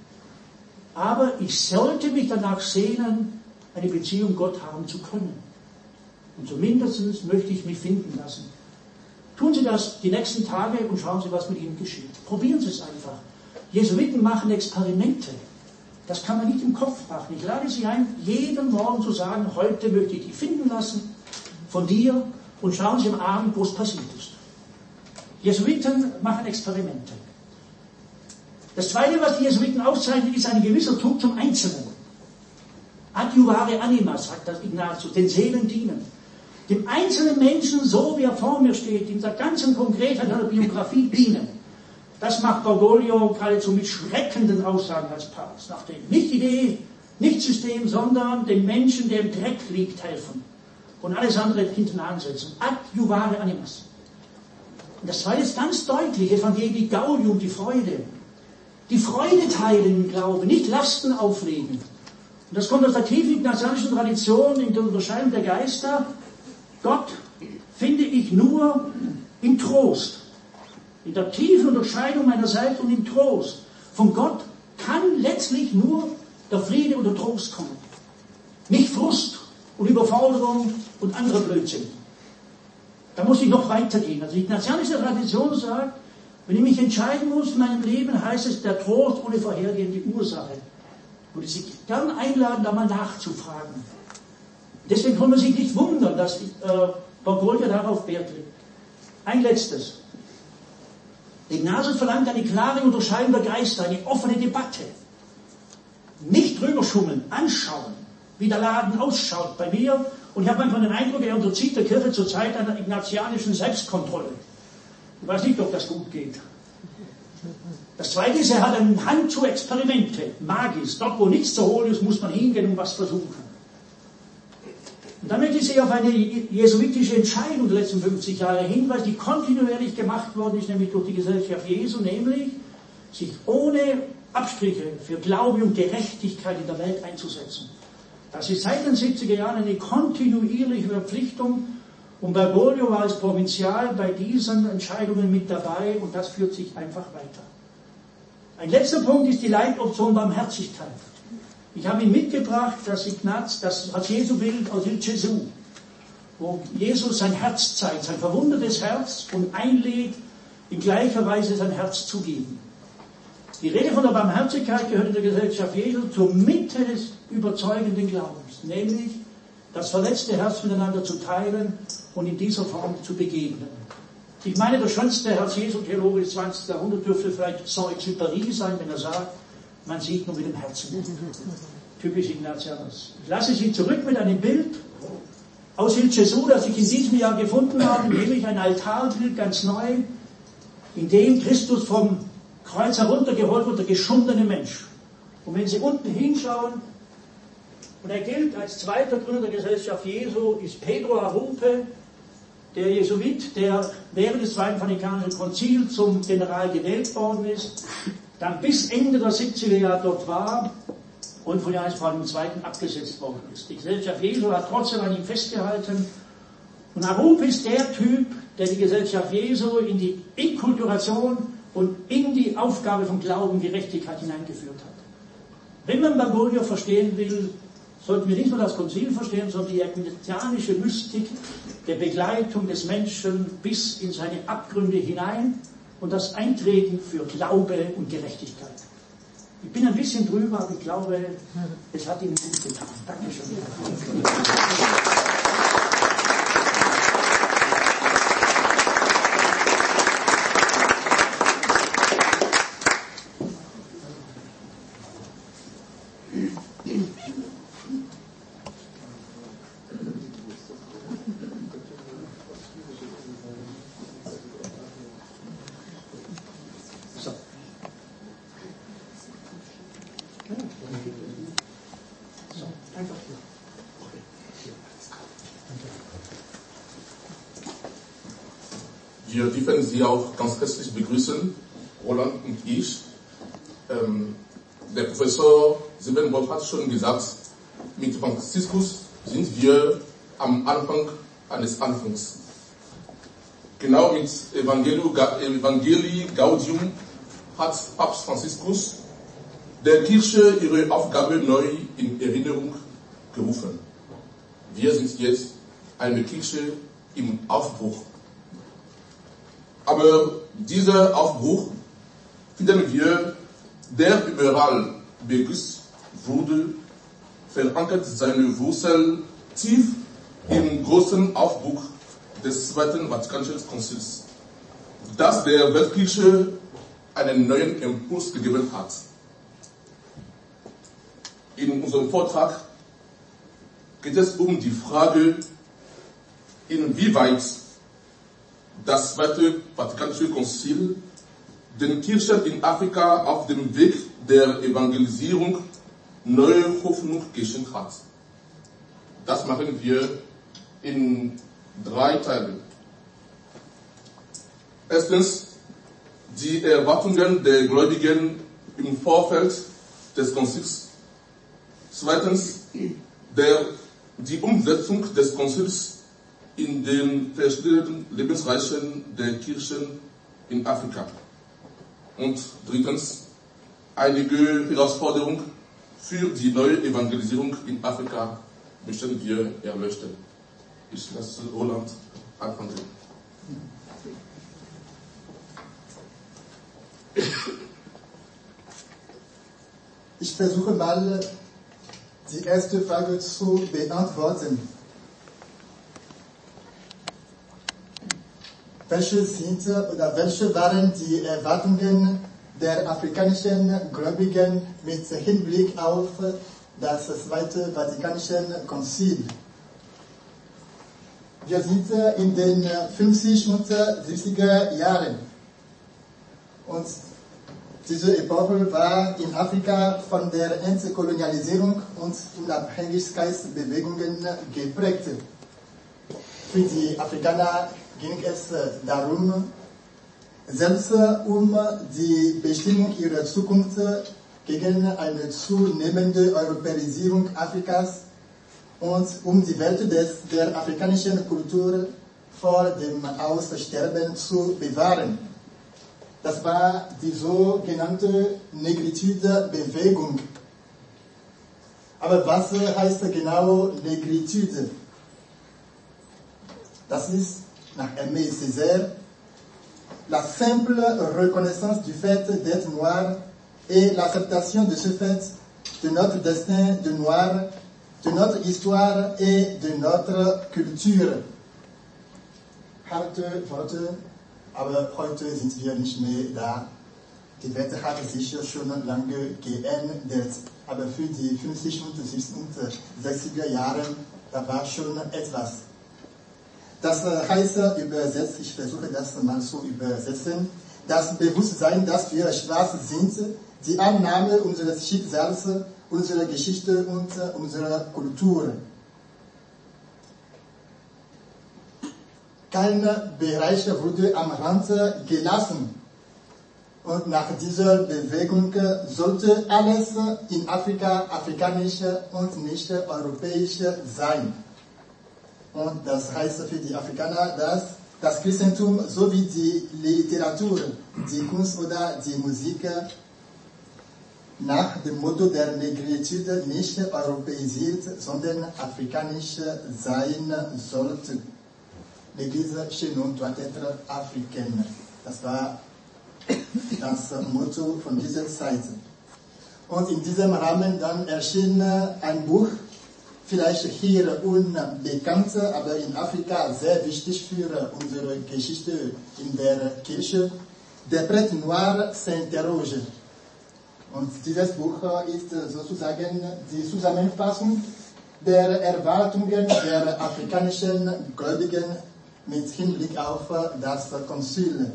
Speaker 1: Aber ich sollte mich danach sehnen, eine Beziehung Gott haben zu können. Und zumindest möchte ich mich finden lassen. Tun Sie das die nächsten Tage und schauen Sie, was mit Ihnen geschieht. Probieren Sie es einfach. Jesuiten machen Experimente. Das kann man nicht im Kopf machen. Ich lade Sie ein, jeden Morgen zu sagen, heute möchte ich dich finden lassen von dir, und schauen Sie am Abend, wo es passiert ist. Jesuiten machen Experimente. Das Zweite, was die Jesuiten auszeichnet, ist ein gewisser Druck zum Einzelnen. Adjuvare anima, sagt das Ignatius, den Seelen dienen. Dem einzelnen Menschen, so wie er vor mir steht, in der ganzen Konkretheit seiner Biografie dienen. Das macht Bergoglio geradezu mit schreckenden Aussagen als Papst. Nach dem nicht Idee, nicht System, sondern dem Menschen, der im Dreck liegt, helfen. Und alles andere hinten ansetzen. Adjuvare animas. Und das Zweite ist ganz deutlich, Evangelii Gaudium, die Freude. Die Freude teilen im Glauben, nicht Lasten auflegen. Und das kommt aus der tiefen ignatianischen Tradition in der Unterscheidung der Geister. Gott finde ich nur im Trost. In der tiefen Unterscheidung meinerseits und im Trost. Von Gott kann letztlich nur der Friede und der Trost kommen. Nicht Frust und Überforderung und andere Blödsinn. Da muss ich noch weitergehen. Also die ignatianische Tradition sagt, wenn ich mich entscheiden muss in meinem Leben, heißt es der Trost ohne vorhergehende Ursache. Würde ich Sie gern einladen, da mal nachzufragen. Deswegen kann man sich nicht wundern, dass äh, Bergoglio darauf Wert legt. Ein letztes. Ignatius verlangt eine klare Unterscheidung der Geister, eine offene Debatte. Nicht drüber schummeln, anschauen, wie der Laden ausschaut bei mir. Und ich habe manchmal den Eindruck, er unterzieht der Kirche zurzeit einer ignatianischen Selbstkontrolle. Ich weiß nicht, ob das gut geht. Das Zweite ist, er hat einen Hang zu Experimente, Magis. Dort, wo nichts zu holen ist, muss man hingehen und was versuchen. Und dann möchte ich Sie auf eine jesuitische Entscheidung der letzten fünfzig Jahre hinweisen, die kontinuierlich gemacht worden ist, nämlich durch die Gesellschaft Jesu, nämlich sich ohne Abstriche für Glaube und Gerechtigkeit in der Welt einzusetzen. Das ist seit den siebziger Jahren eine kontinuierliche Verpflichtung, und Bergoglio war als Provinzial bei diesen Entscheidungen mit dabei, und das führt sich einfach weiter. Ein letzter Punkt ist die Leitoption Barmherzigkeit. Ich habe Ihnen mitgebracht das Ignaz, das Jesu-Bild aus Il Gesù, wo Jesus sein Herz zeigt, sein verwundetes Herz, und einlädt, in gleicher Weise sein Herz zu geben. Die Rede von der Barmherzigkeit gehört in der Gesellschaft Jesu zur Mitte des überzeugenden Glaubens, nämlich das verletzte Herz miteinander zu teilen und in dieser Form zu begegnen. Ich meine, der schönste Herz-Jesu-Theologe des zwanzigsten Jahrhunderts dürfte vielleicht Saint-Exupéry sein, wenn er sagt, man sieht nur mit dem Herzen. Typisch Ignatianus. Ich lasse Sie zurück mit einem Bild aus Il Gesù, das ich in diesem Jahr gefunden habe, nämlich ein Altarbild, ganz neu, in dem Christus vom Kreuz heruntergeholt wird, der geschundene Mensch. Und wenn Sie unten hinschauen, und er gilt als zweiter Gründer der Gesellschaft Jesu, ist Pedro Arrupe, der Jesuit, der während des Zweiten Vatikanischen Konzils zum General gewählt worden ist, dann bis Ende der siebziger Jahre dort war und von Johannes Paul der Zweite abgesetzt worden ist. Die Gesellschaft Jesu hat trotzdem an ihm festgehalten. Und Arrupe ist der Typ, der die Gesellschaft Jesu in die Inkulturation und in die Aufgabe von Glauben und Gerechtigkeit hineingeführt hat. Wenn man Bergoglio verstehen will, sollten wir nicht nur das Konzil verstehen, sondern die ignatianische Mystik der Begleitung des Menschen bis in seine Abgründe hinein und das Eintreten für Glaube und Gerechtigkeit. Ich bin ein bisschen drüber, aber ich glaube, es hat ihm gut getan. Dankeschön. So.
Speaker 2: Wir dürfen Sie auch ganz herzlich begrüßen, Roland und ich. Ähm, der Professor Siebenwolf hat schon gesagt, mit Franziskus sind wir am Anfang eines Anfangs. Genau mit Evangelii Gaudium hat Papst Franziskus der Kirche ihre Aufgabe neu in Erinnerung gerufen. Wir sind jetzt eine Kirche im Aufbruch. Aber dieser Aufbruch finden wir, der überall begrüßt wurde, verankert seine Wurzel tief im großen Aufbruch des Zweiten Vatikanischen Konzils, das der Weltkirche einen neuen Impuls gegeben hat. In unserem Vortrag geht es um die Frage, inwieweit das Zweite Vatikanische Konzil den Kirchen in Afrika auf dem Weg der Evangelisierung neue Hoffnung geschenkt hat. Das machen wir in drei Teilen. Erstens, die Erwartungen der Gläubigen im Vorfeld des Konzils. Zweitens, der, die Umsetzung des Konzils in den verschiedenen Lebensbereichen der Kirchen in Afrika. Und drittens, einige Herausforderungen für die neue Evangelisierung in Afrika möchten wir erleuchten. Ich lasse Roland anfangen.
Speaker 3: Ich versuche mal, die erste Frage zu beantworten. Welche sind oder welche waren die Erwartungen der afrikanischen Gläubigen mit Hinblick auf das Zweite Vatikanische Konzil? Wir sind in den fünfziger und siebziger Jahren und diese Epoche war in Afrika von der Entkolonialisierung und Unabhängigkeitsbewegungen geprägt. Für die Afrikaner ging es darum, selbst um die Bestimmung ihrer Zukunft gegen eine zunehmende Europäisierung Afrikas und um die Welt des, der afrikanischen Kultur vor dem Aussterben zu bewahren. Das war die sogenannte Negritude-Bewegung. Aber was heißt genau Negritude? Das ist nach Aimé Césaire la simple reconnaissance du fait d'être noir et l'acceptation de ce fait de notre destin de noir, de notre histoire et de notre culture. Harte Worte, aber heute sind wir nicht mehr da. Die Welt hat sich schon lange geändert, aber für die fünfziger und sechziger Jahre, da war schon etwas. Das heißt übersetzt, ich versuche das mal zu übersetzen, das Bewusstsein, dass wir schwarz sind, die Annahme unseres Schicksals, unserer Geschichte und unserer Kultur. Kein Bereich wurde am Rand gelassen. Und nach dieser Bewegung sollte alles in Afrika afrikanisch und nicht europäisch sein. Und das heißt für die Afrikaner, dass das Christentum sowie die Literatur, die Kunst oder die Musik nach dem Motto der Negritude nicht europäisiert, sondern afrikanisch sein sollte. L'Église chez nous doit être africaine. Das war das Motto von dieser Zeit. Und in diesem Rahmen dann erschien ein Buch, vielleicht hier unbekannt, aber in Afrika sehr wichtig für unsere Geschichte in der Kirche. Der Prêtre Noir s'interroge. Und dieses Buch ist sozusagen die Zusammenfassung der Erwartungen der afrikanischen Gläubigen mit Hinblick auf das Konzil.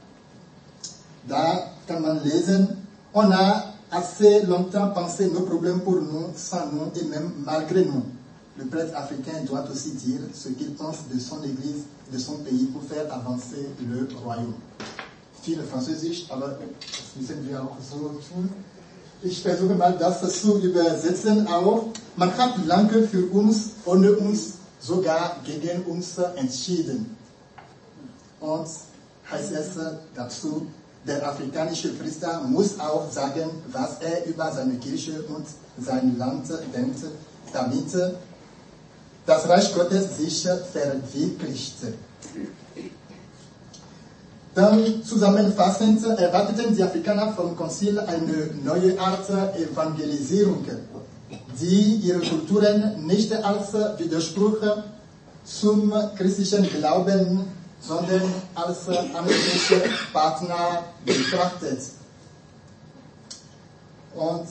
Speaker 3: Da kann man lesen, on a assez longtemps pensé nos problèmes pour nous, sans nous et même malgré nous. le prêtre africain doit aussi dire ce qu'il pense de son Église, de son pays pour faire avancer le Royaume. Viel Französisch, aber das müssen wir auch so tun. Ich versuche mal das zu übersetzen auch. Man hat lange für uns, ohne uns, sogar gegen uns entschieden. Und heißt es dazu, der afrikanische Priester muss auch sagen, was er über seine Kirche und sein Land denkt, damit das Reich Gottes sich verwirklicht. Dann zusammenfassend erwarteten die Afrikaner vom Konzil eine neue Art Evangelisierung, die ihre Kulturen nicht als Widerspruch zum christlichen Glauben, sondern als Partner betrachtet. Und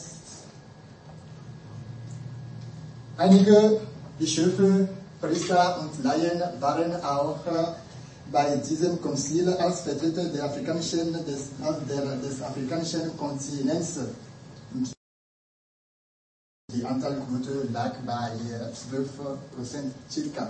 Speaker 3: einige Bischöfe, Priester und Laien waren auch bei diesem Konzil als Vertreter der afrikanischen, des, der, des afrikanischen Kontinents. Die Anteilquote lag bei zwölf Prozent circa.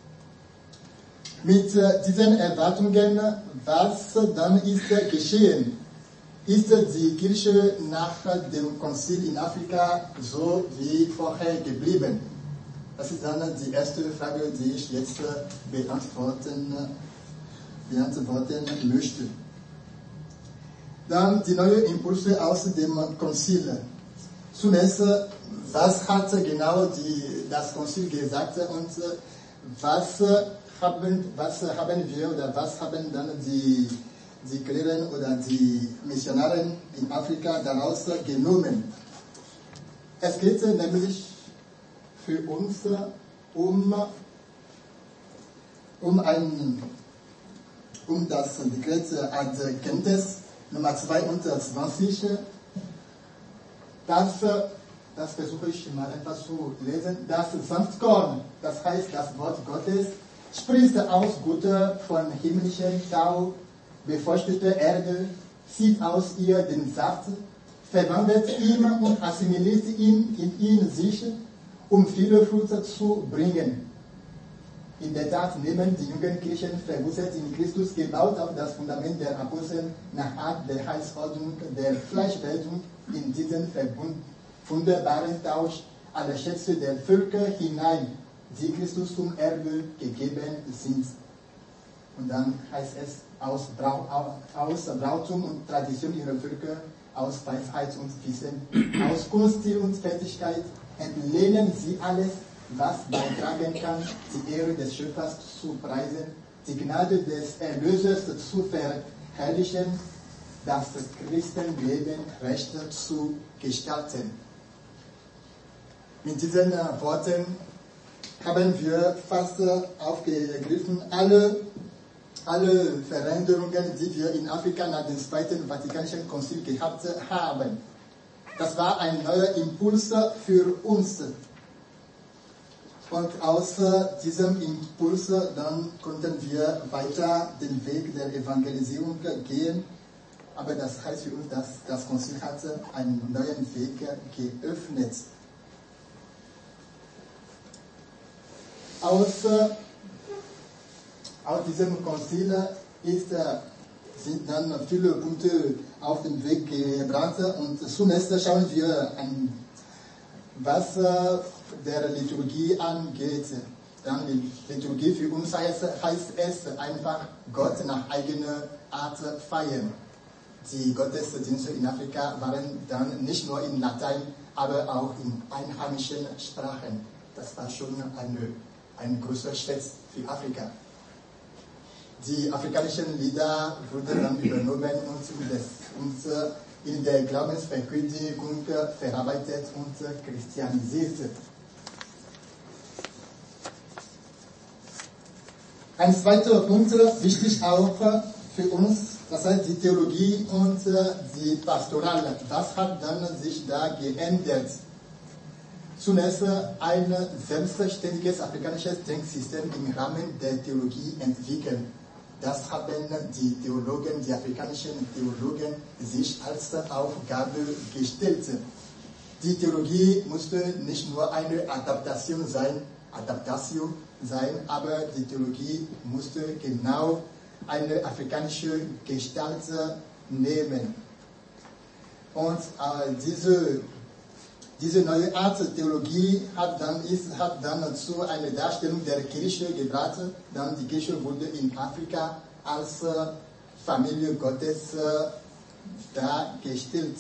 Speaker 3: Mit diesen Erwartungen, was dann ist geschehen? Ist die Kirche nach dem Konzil in Afrika so wie vorher geblieben? Das ist dann die erste Frage, die ich jetzt beantworten, beantworten möchte. Dann die neuen Impulse aus dem Konzil. Zunächst, was hat genau die, das Konzil gesagt und was haben, was haben wir oder was haben dann die, die Kleren oder die Missionare in Afrika daraus genommen? Es geht nämlich für uns um, um, ein, um das Dekret ad Gentes Nummer zweiundzwanzig. Das, das versuche ich mal etwas zu lesen. Das Sanftkorn, das heißt das Wort Gottes, spricht aus Guter von himmlischen Tau, befeuchtete Erde, zieht aus ihr den Saft, verwandelt ihn und assimiliert ihn in ihn sich, um viele Früchte zu bringen. In der Tat nehmen die jungen Kirchen verwurzelt in Christus, gebaut auf das Fundament der Apostel nach Art der Heilsordnung der Fleischwerdung in diesen wunderbaren Tausch aller Schätze der Völker hinein, die Christus zum Erbe gegeben sind. Und dann heißt es, aus, Brau, aus Brautum und Tradition ihrer Völker, aus Weisheit und Wissen, aus Kunst, Stil und Fertigkeit, entlehnen sie alles, was beitragen kann, die Ehre des Schöpfers zu preisen, die Gnade des Erlösers zu verherrlichen, das Christenleben recht zu gestalten. Mit diesen Worten haben wir fast aufgegriffen alle, alle Veränderungen, die wir in Afrika nach dem Zweiten Vatikanischen Konzil gehabt haben. Das war ein neuer Impuls für uns. Und aus diesem Impuls dann konnten wir weiter den Weg der Evangelisierung gehen. Aber das heißt für uns, dass das Konzil hat einen neuen Weg geöffnet. Aus, aus diesem Konzil ist, sind dann viele Punkte auf den Weg gebracht. Und zunächst schauen wir an, was der Liturgie angeht. Dann die Liturgie für uns heißt, heißt es einfach Gott nach eigener Art feiern. Die Gottesdienste in Afrika waren dann nicht nur in Latein, aber auch in einheimischen Sprachen. Das war schon eine, ein großer Schritt für Afrika. Die afrikanischen Lieder wurden dann übernommen und, das, und in der Glaubensverkündigung verarbeitet und christianisiert. Ein zweiter Punkt, wichtig auch für uns, das heißt die Theologie und die Pastoral. Was hat dann sich da geändert? Zunächst ein selbstständiges afrikanisches Denksystem im Rahmen der Theologie entwickeln. Das haben die Theologen, die afrikanischen Theologen sich als Aufgabe gestellt. Die Theologie musste nicht nur eine Adaptation sein Adaptation sein, aber die Theologie musste genau eine afrikanische Gestalt nehmen. Und äh, diese, diese neue Art Theologie hat dann, ist, hat dann zu einer Darstellung der Kirche gebracht. Dann die Kirche wurde in Afrika als äh, Familie Gottes äh, dargestellt.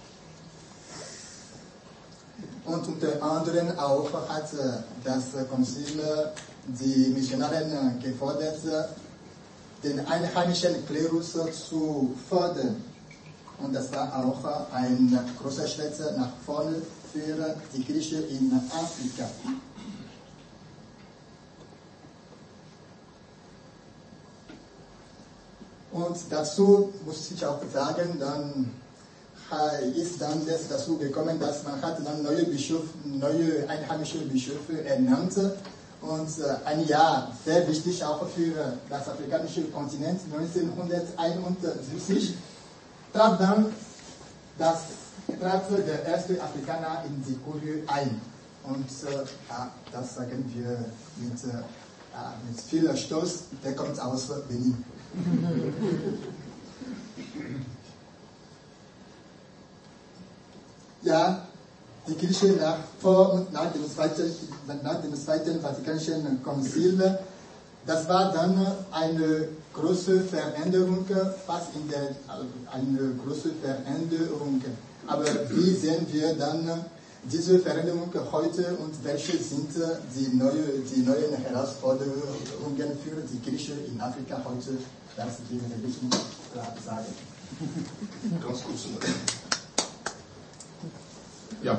Speaker 3: Und unter anderem auch hat äh, das Konzil äh, die Missionaren äh, gefordert, äh, den einheimischen Klerus zu fördern. Und das war auch ein großer Schritt nach vorne für die Kirche in Afrika. Und dazu muss ich auch sagen, dann ist dann das dazu gekommen, dass man hat dann neue Bischöfe, neue einheimische Bischöfe ernannt. Und äh, ein Jahr sehr wichtig auch für das afrikanische Kontinent, neunzehnhunderteinundsiebzig, trat dann das, trat der erste Afrikaner in die Kurie ein. Und äh, ja, das sagen wir mit, äh, mit viel Stolz, der kommt aus Benin. Ja, die Kirche nach, vor und nach dem, Zweiten, nach dem Zweiten Vatikanischen Konzil, das war dann eine große Veränderung, fast in der, eine große Veränderung. Aber wie sehen wir dann diese Veränderung heute und welche sind die, neue, die neuen Herausforderungen für die Kirche in Afrika heute? Das will ich ein bisschen sagen.
Speaker 2: Ganz kurz. Ja.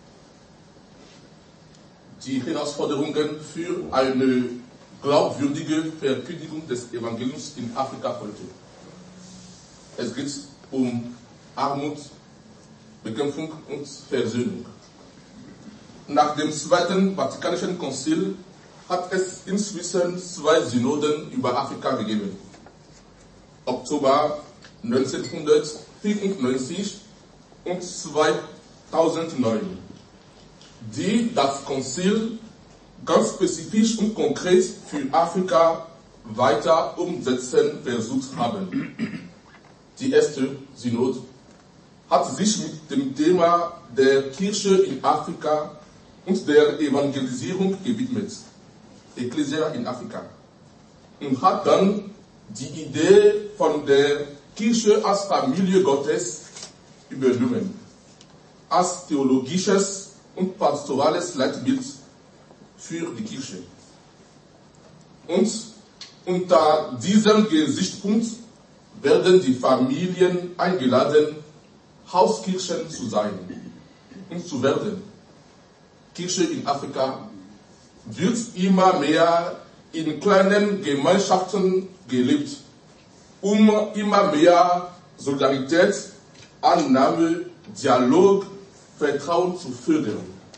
Speaker 2: Die Herausforderungen für eine glaubwürdige Verkündigung des Evangeliums in Afrika heute. Es geht um Armut, Bekämpfung und Versöhnung. Nach dem Zweiten Vatikanischen Konzil hat es inzwischen zwei Synoden über Afrika gegeben. Oktober neunzehnhundertvierundneunzig und zweitausendneun, die das Konzil ganz spezifisch und konkret für Afrika weiter umsetzen versucht haben. Die erste Synode hat sich mit dem Thema der Kirche in Afrika und der Evangelisierung gewidmet, Ecclesia in Afrika, und hat dann die Idee von der Kirche als Familie Gottes übernommen, als theologisches und pastorales Leitbild für die Kirche. Und unter diesem Gesichtspunkt werden die Familien eingeladen, Hauskirchen zu sein und zu werden. Kirche in Afrika wird immer mehr in kleinen Gemeinschaften gelebt, um immer mehr Solidarität, Annahme, Dialog, Vertrauen zu fördern.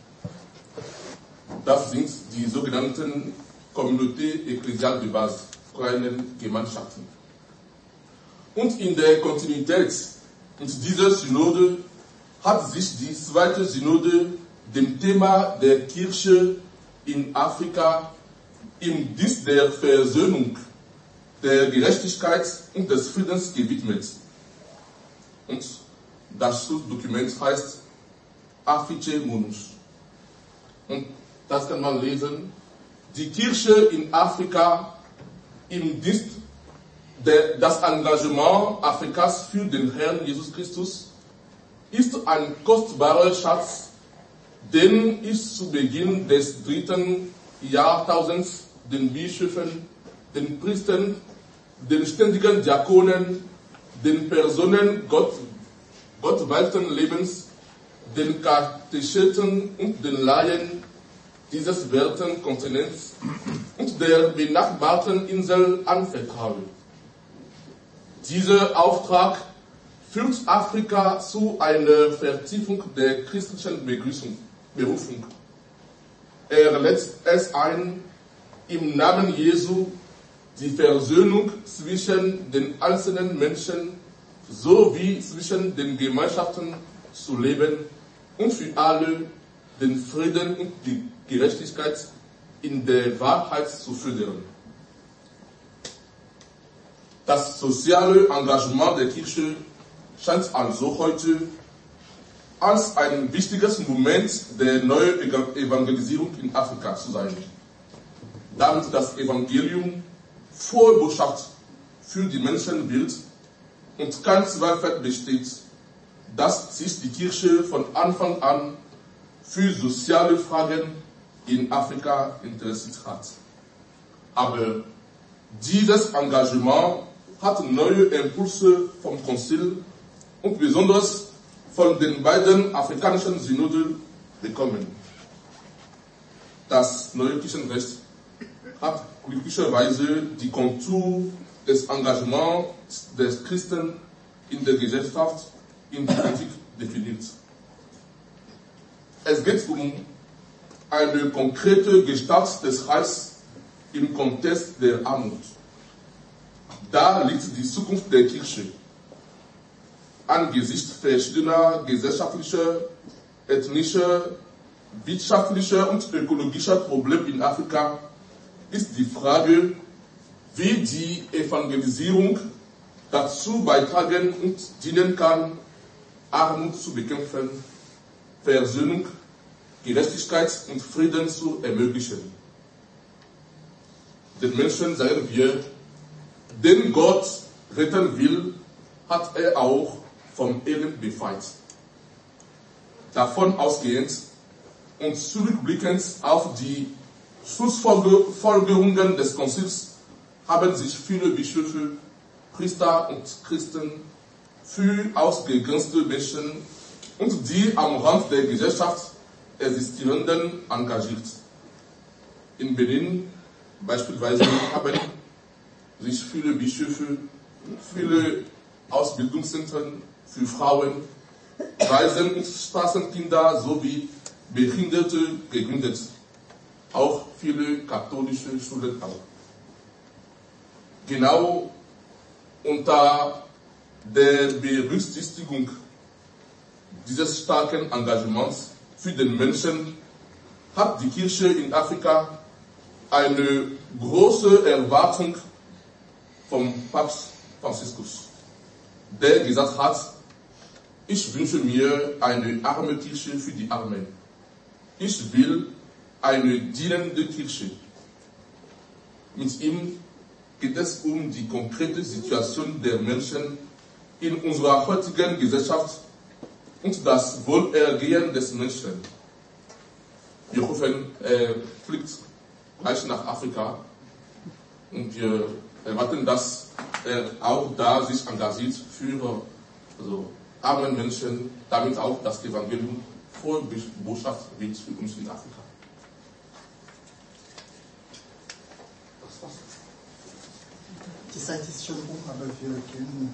Speaker 2: Das sind die sogenannten Communauté ecclésiale de base, kleinen Gemeinschaften. Und in der Kontinuität mit dieser Synode hat sich die zweite Synode dem Thema der Kirche in Afrika im Dienst der Versöhnung, der Gerechtigkeit und des Friedens gewidmet. Und das Schlussdokument heißt Affiche Munus. Und das kann man lesen. Die Kirche in Afrika im Dienst der, das Engagement Afrikas für den Herrn Jesus Christus ist ein kostbarer Schatz, den ich zu Beginn des dritten Jahrtausends den Bischöfen, den Priestern, den ständigen Diakonen, den Personen Gott, gottweilten Lebens, den Katecheten und den Laien dieses werten Kontinents und der benachbarten Insel anvertraue. Dieser Auftrag führt Afrika zu einer Vertiefung der christlichen Begrüßung, Berufung. Er lädt es ein, im Namen Jesu die Versöhnung zwischen den einzelnen Menschen sowie zwischen den Gemeinschaften zu leben und für alle den Frieden und die Gerechtigkeit in der Wahrheit zu fördern. Das soziale Engagement der Kirche scheint also heute als ein wichtiges Moment der neuen Evangelisierung in Afrika zu sein. Damit das Evangelium Vorbotschaft für die Menschen wird und kein Zweifel besteht, dass sich die Kirche von Anfang an für soziale Fragen in Afrika interessiert hat. Aber dieses Engagement hat neue Impulse vom Konzil und besonders von den beiden afrikanischen Synoden bekommen. Das neue Kirchenrecht hat glücklicherweise die Kontur des Engagements des Christen in der Gesellschaft in die Politik definiert. Es geht um eine konkrete Gestalt des Reichs im Kontext der Armut. Da liegt die Zukunft der Kirche. Angesichts verschiedener gesellschaftlicher, ethnischer, wirtschaftlicher und ökologischer Probleme in Afrika ist die Frage, wie die Evangelisierung dazu beitragen und dienen kann, Armut zu bekämpfen, Versöhnung, Gerechtigkeit und Frieden zu ermöglichen. Den Menschen sagen wir, den Gott retten will, hat er auch vom Elend befreit. Davon ausgehend und zurückblickend auf die Schlussfolgerungen des Konzils haben sich viele Bischöfe, Priester und Christen für ausgegrenzte Menschen und die am Rand der Gesellschaft existierenden engagiert. In Benin beispielsweise haben sich viele Bischöfe, viele Ausbildungszentren für Frauen, Waisen und Straßenkinder sowie Behinderte gegründet. Auch viele katholische Schulen auch. Genau unter der Berücksichtigung dieses starken Engagements für den Menschen hat die Kirche in Afrika eine große Erwartung vom Papst Franziskus, der gesagt hat, ich wünsche mir eine arme Kirche für die Armen. Ich will eine dienende Kirche. Mit ihm geht es um die konkrete Situation der Menschen in unserer heutigen Gesellschaft und das Wohlergehen des Menschen. Wir hoffen, er fliegt gleich nach Afrika und wir erwarten, dass er auch da sich engagiert für also, armen Menschen, damit auch das Evangelium Vorbotschaft wird für uns in Afrika.
Speaker 3: Die Zeit ist schon um, aber wir können.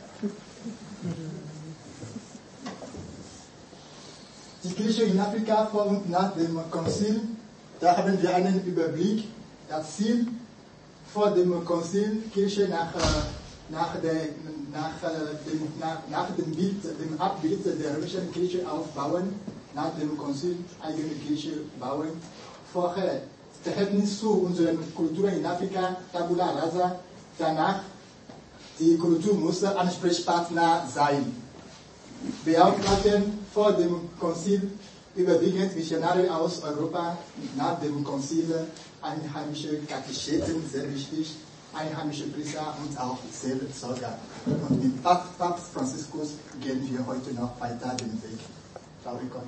Speaker 3: Die Kirche in Afrika vor und nach dem Konzil, da haben wir einen Überblick. Das Ziel vor dem Konzil, Kirche nach, nach, der, nach, dem, nach, nach dem, Bild, dem Abbild der römischen Kirche aufbauen, nach dem Konzil eigene Kirche bauen. Vorher Verhältnis zu unseren Kulturen in Afrika, Tabula Rasa. Danach, die Kultur muss Ansprechpartner sein. Beauftragten vor dem Konzil überwiegend Missionare aus Europa, nach dem Konzil einheimische Katecheten, sehr wichtig, einheimische Priester und auch Seelsorger. Und mit Papst Franziskus gehen wir heute noch weiter den Weg. Glaube Gott.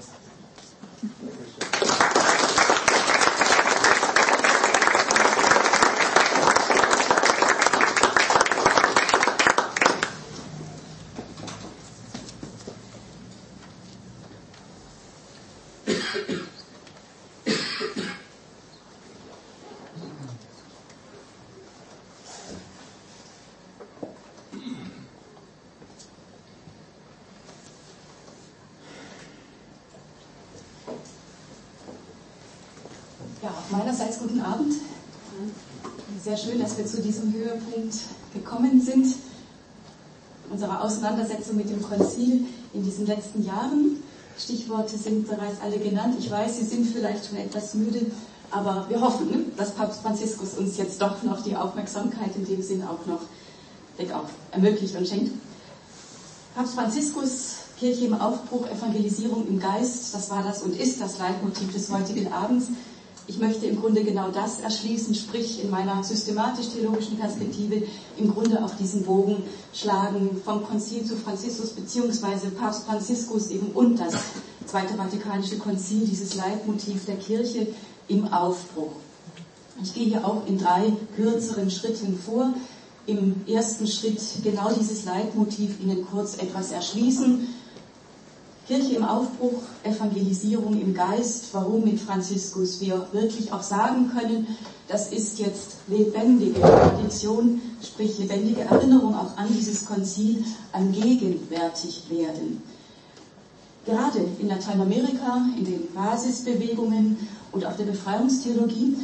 Speaker 4: Ja, meinerseits guten Abend. Sehr schön, dass wir zu diesem Höhepunkt gekommen sind, unserer Auseinandersetzung mit dem Konzil in diesen letzten Jahren. Stichworte sind bereits alle genannt. Ich weiß, Sie sind vielleicht schon etwas müde Aber wir hoffen, dass Papst Franziskus uns jetzt doch noch die Aufmerksamkeit in dem Sinn auch noch denke auch, ermöglicht und schenkt. Papst Franziskus, Kirche im Aufbruch, Evangelisierung im Geist, das war das und ist das Leitmotiv des heutigen Abends. Ich möchte im Grunde genau das erschließen, sprich in meiner systematisch-theologischen Perspektive im Grunde auch diesen Bogen schlagen vom Konzil zu Franziskus beziehungsweise Papst Franziskus eben und das Zweite Vatikanische Konzil, dieses Leitmotiv der Kirche im Aufbruch. Ich gehe hier auch in drei kürzeren Schritten vor. Im ersten Schritt genau dieses Leitmotiv Ihnen kurz etwas erschließen. Kirche im Aufbruch, Evangelisierung im Geist, warum mit Franziskus wir wirklich auch sagen können, das ist jetzt lebendige Tradition, sprich lebendige Erinnerung auch an dieses Konzil, an gegenwärtig werden. Gerade in Lateinamerika, in den Basisbewegungen und auch der Befreiungstheologie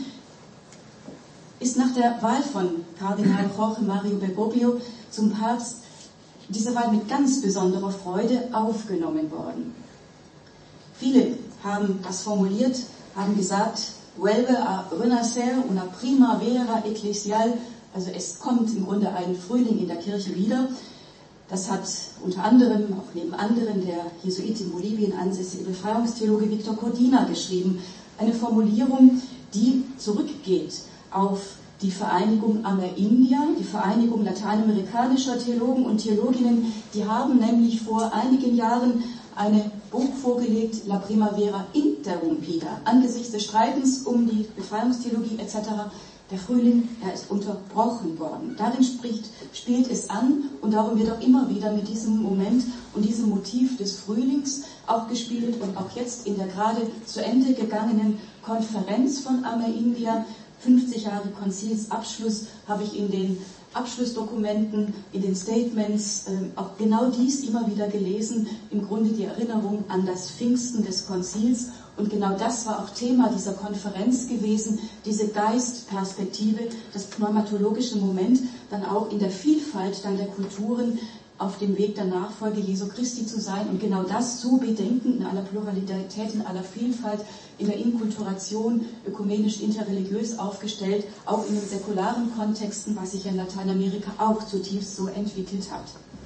Speaker 4: ist nach der Wahl von Kardinal Jorge Mario Bergoglio zum Papst diese Wahl mit ganz besonderer Freude aufgenommen worden. Viele haben das formuliert, haben gesagt, vuelve a renacer una primavera eclesial, also es kommt im Grunde ein Frühling in der Kirche wieder. Das hat unter anderem, auch neben anderen, der Jesuit in Bolivien ansässige Befreiungstheologe Victor Cordina geschrieben. Eine Formulierung, die zurückgeht auf die Vereinigung Amerindia, die Vereinigung lateinamerikanischer Theologen und Theologinnen, die haben nämlich vor einigen Jahren eine Buch vorgelegt, La Primavera Interrumpida, angesichts des Streitens um die Befreiungstheologie et cetera. Der Frühling, er ist unterbrochen worden. Darin spricht, spielt es an und darum wird auch immer wieder mit diesem Moment und diesem Motiv des Frühlings auch gespielt und auch jetzt in der gerade zu Ende gegangenen Konferenz von Amerindia, fünfzig Jahre Konzilsabschluss, habe ich in den Abschlussdokumenten, in den Statements äh, auch genau dies immer wieder gelesen, im Grunde die Erinnerung an das Pfingsten des Konzils. Und genau das war auch Thema dieser Konferenz gewesen, diese Geistperspektive, das pneumatologische Moment, dann auch in der Vielfalt dann der Kulturen auf dem Weg der Nachfolge Jesu Christi zu sein und genau das zu bedenken in aller Pluralität, in aller Vielfalt, in der Inkulturation, ökumenisch, interreligiös aufgestellt, auch in den säkularen Kontexten, was sich in Lateinamerika auch zutiefst so entwickelt hat.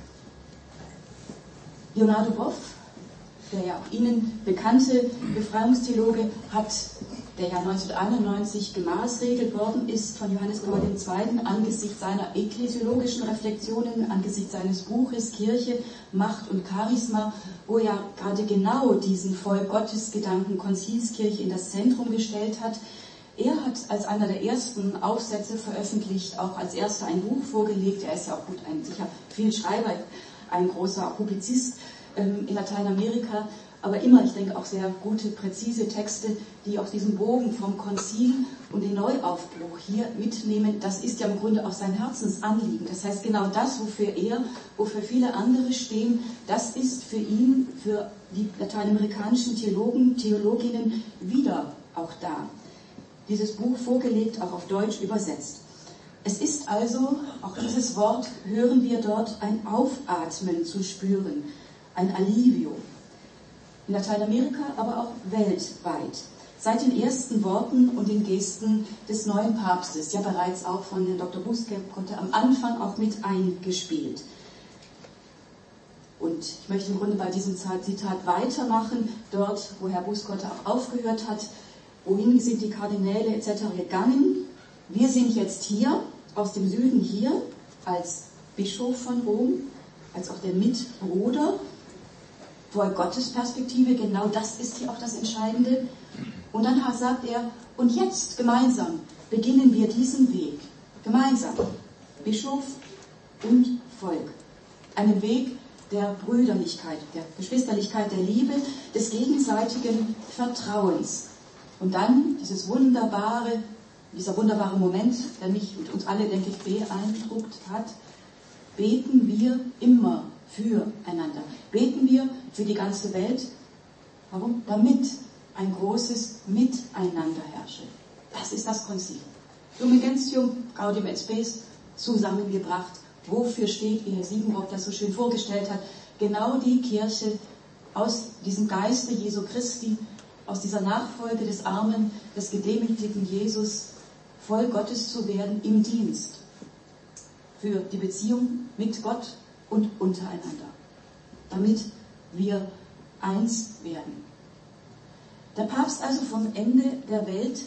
Speaker 4: Leonardo Boff, der ja auch Ihnen bekannte Befreiungstheologe, hat, der ja neunzehnhunderteinundneunzig gemaßregelt worden ist von Johannes Paul der Zweite. angesichts seiner ekklesiologischen Reflexionen, angesichts seines Buches Kirche, Macht und Charisma, wo er gerade genau diesen Vollgottesgedanken Konzilskirche in das Zentrum gestellt hat. Er hat als einer der ersten Aufsätze veröffentlicht, auch als erster ein Buch vorgelegt. Er ist ja auch gut ein sicher viel Schreiber, ein großer Publizist ähm, in Lateinamerika, aber immer, ich denke, auch sehr gute, präzise Texte, die aus diesem Bogen vom Konzil und den Neuaufbruch hier mitnehmen. Das ist ja im Grunde auch sein Herzensanliegen. Das heißt, genau das, wofür er, wofür viele andere stehen, das ist für ihn, für die lateinamerikanischen Theologen, Theologinnen wieder auch da. Dieses Buch vorgelegt, auch auf Deutsch übersetzt. Es ist also, auch dieses Wort hören wir dort, ein Aufatmen zu spüren, ein Alivio. In Lateinamerika, aber auch weltweit. Seit den ersten Worten und den Gesten des neuen Papstes, ja bereits auch von Herrn Doktor Busquet am Anfang auch mit eingespielt. Und ich möchte im Grunde bei diesem Zitat weitermachen, dort, wo Herr Busquet auch aufgehört hat. Wohin sind die Kardinäle et cetera gegangen? Wir sind jetzt hier, aus dem Süden hier, als Bischof von Rom, als auch der Mitbruder, vor Gottes Perspektive, genau das ist hier auch das Entscheidende. Und dann sagt er, und jetzt gemeinsam beginnen wir diesen Weg. Gemeinsam, Bischof und Volk. Einen Weg der Brüderlichkeit, der Geschwisterlichkeit, der Liebe, des gegenseitigen Vertrauens. Und dann dieses wunderbare, dieser wunderbare Moment, der mich und uns alle, denke ich, beeindruckt hat, beten wir immer füreinander. Beten wir für die ganze Welt. Warum? Damit ein großes Miteinander herrsche. Das ist das Konzil. Lumen Gentium, Gaudium et Spes, zusammengebracht. Wofür steht, wie Herr Siebenbrock das so schön vorgestellt hat, genau die Kirche aus diesem Geiste Jesu Christi, aus dieser Nachfolge des armen, des gedemütigten Jesus, voll Gottes zu werden im Dienst für die Beziehung mit Gott und untereinander, damit wir eins werden. Der Papst also vom Ende der Welt,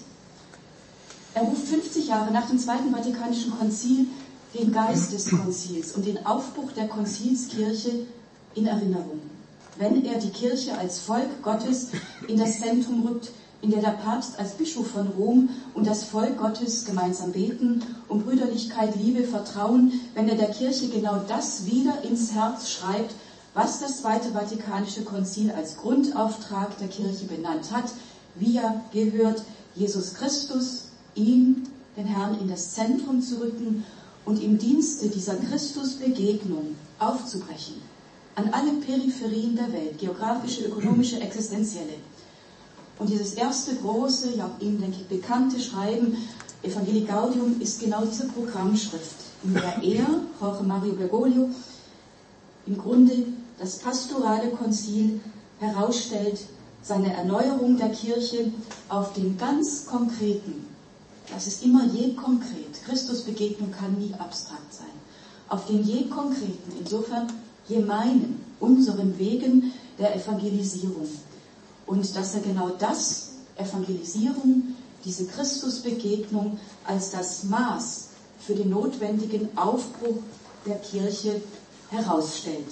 Speaker 4: er ruft fünfzig Jahre nach dem Zweiten Vatikanischen Konzil den Geist des Konzils und den Aufbruch der Konzilskirche in Erinnerung, wenn er die Kirche als Volk Gottes in das Zentrum rückt, in der der Papst als Bischof von Rom und das Volk Gottes gemeinsam beten, um Brüderlichkeit, Liebe, Vertrauen, wenn er der Kirche genau das wieder ins Herz schreibt, was das Zweite Vatikanische Konzil als Grundauftrag der Kirche benannt hat, wie er gehört, Jesus Christus, ihn, den Herrn, in das Zentrum zu rücken und im Dienste dieser Christusbegegnung aufzubrechen, an alle Peripherien der Welt, geografische, ökonomische, existenzielle. Und dieses erste große, ja ihm denke ich bekannte Schreiben, Evangelii Gaudium, ist genau diese Programmschrift, in der er, Jorge Mario Bergoglio, im Grunde das pastorale Konzil herausstellt, seine Erneuerung der Kirche auf den ganz konkreten, das ist immer je konkret, Christusbegegnung kann nie abstrakt sein, auf den je konkreten, insofern je meinen, unseren Wegen der Evangelisierung. Und dass er genau das, Evangelisierung, diese Christusbegegnung als das Maß für den notwendigen Aufbruch der Kirche herausstellt.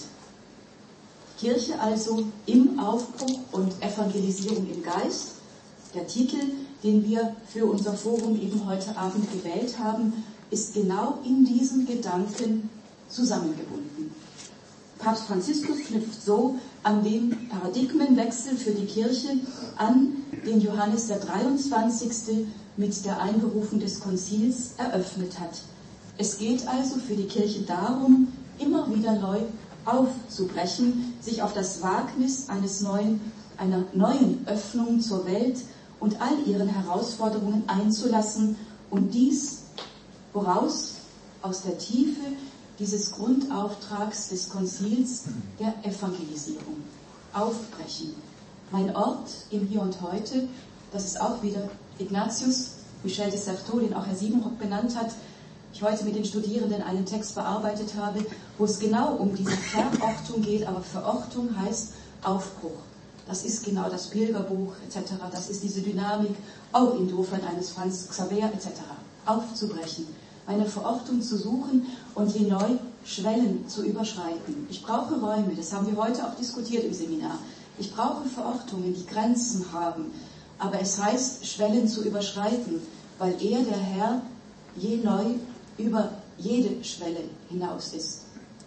Speaker 4: Kirche also im Aufbruch und Evangelisierung im Geist. Der Titel, den wir für unser Forum eben heute Abend gewählt haben, ist genau in diesen Gedanken zusammengebunden. Papst Franziskus knüpft so an den Paradigmenwechsel für die Kirche an, den Johannes der dreiundzwanzigste mit der Einberufung des Konzils eröffnet hat. Es geht also für die Kirche darum, immer wieder neu aufzubrechen, sich auf das Wagnis eines neuen, einer neuen Öffnung zur Welt und all ihren Herausforderungen einzulassen und dies, woraus aus der Tiefe dieses Grundauftrags des Konzils der Evangelisierung aufbrechen. Mein Ort im Hier und Heute, das ist auch wieder Ignatius, Michel de Certeau, den auch Herr Siebenrock benannt hat, ich heute mit den Studierenden einen Text bearbeitet habe, wo es genau um diese Verortung geht, aber Verortung heißt Aufbruch. Das ist genau das Pilgerbuch et cetera. Das ist diese Dynamik, auch insofern eines Franz Xaver et cetera. Aufzubrechen, eine Verortung zu suchen und je neu Schwellen zu überschreiten. Ich brauche Räume, das haben wir heute auch diskutiert im Seminar. Ich brauche Verortungen, die Grenzen haben, aber es heißt, Schwellen zu überschreiten, weil er, der Herr, je neu über jede Schwelle hinaus ist.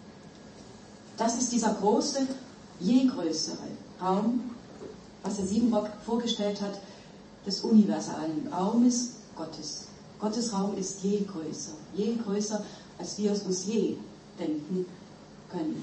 Speaker 4: Das ist dieser große, je größere Raum, was Herr Siebenrock vorgestellt hat, des universalen Raumes Gottes. Gottes Raum ist je größer, je größer, als wir es uns je denken können.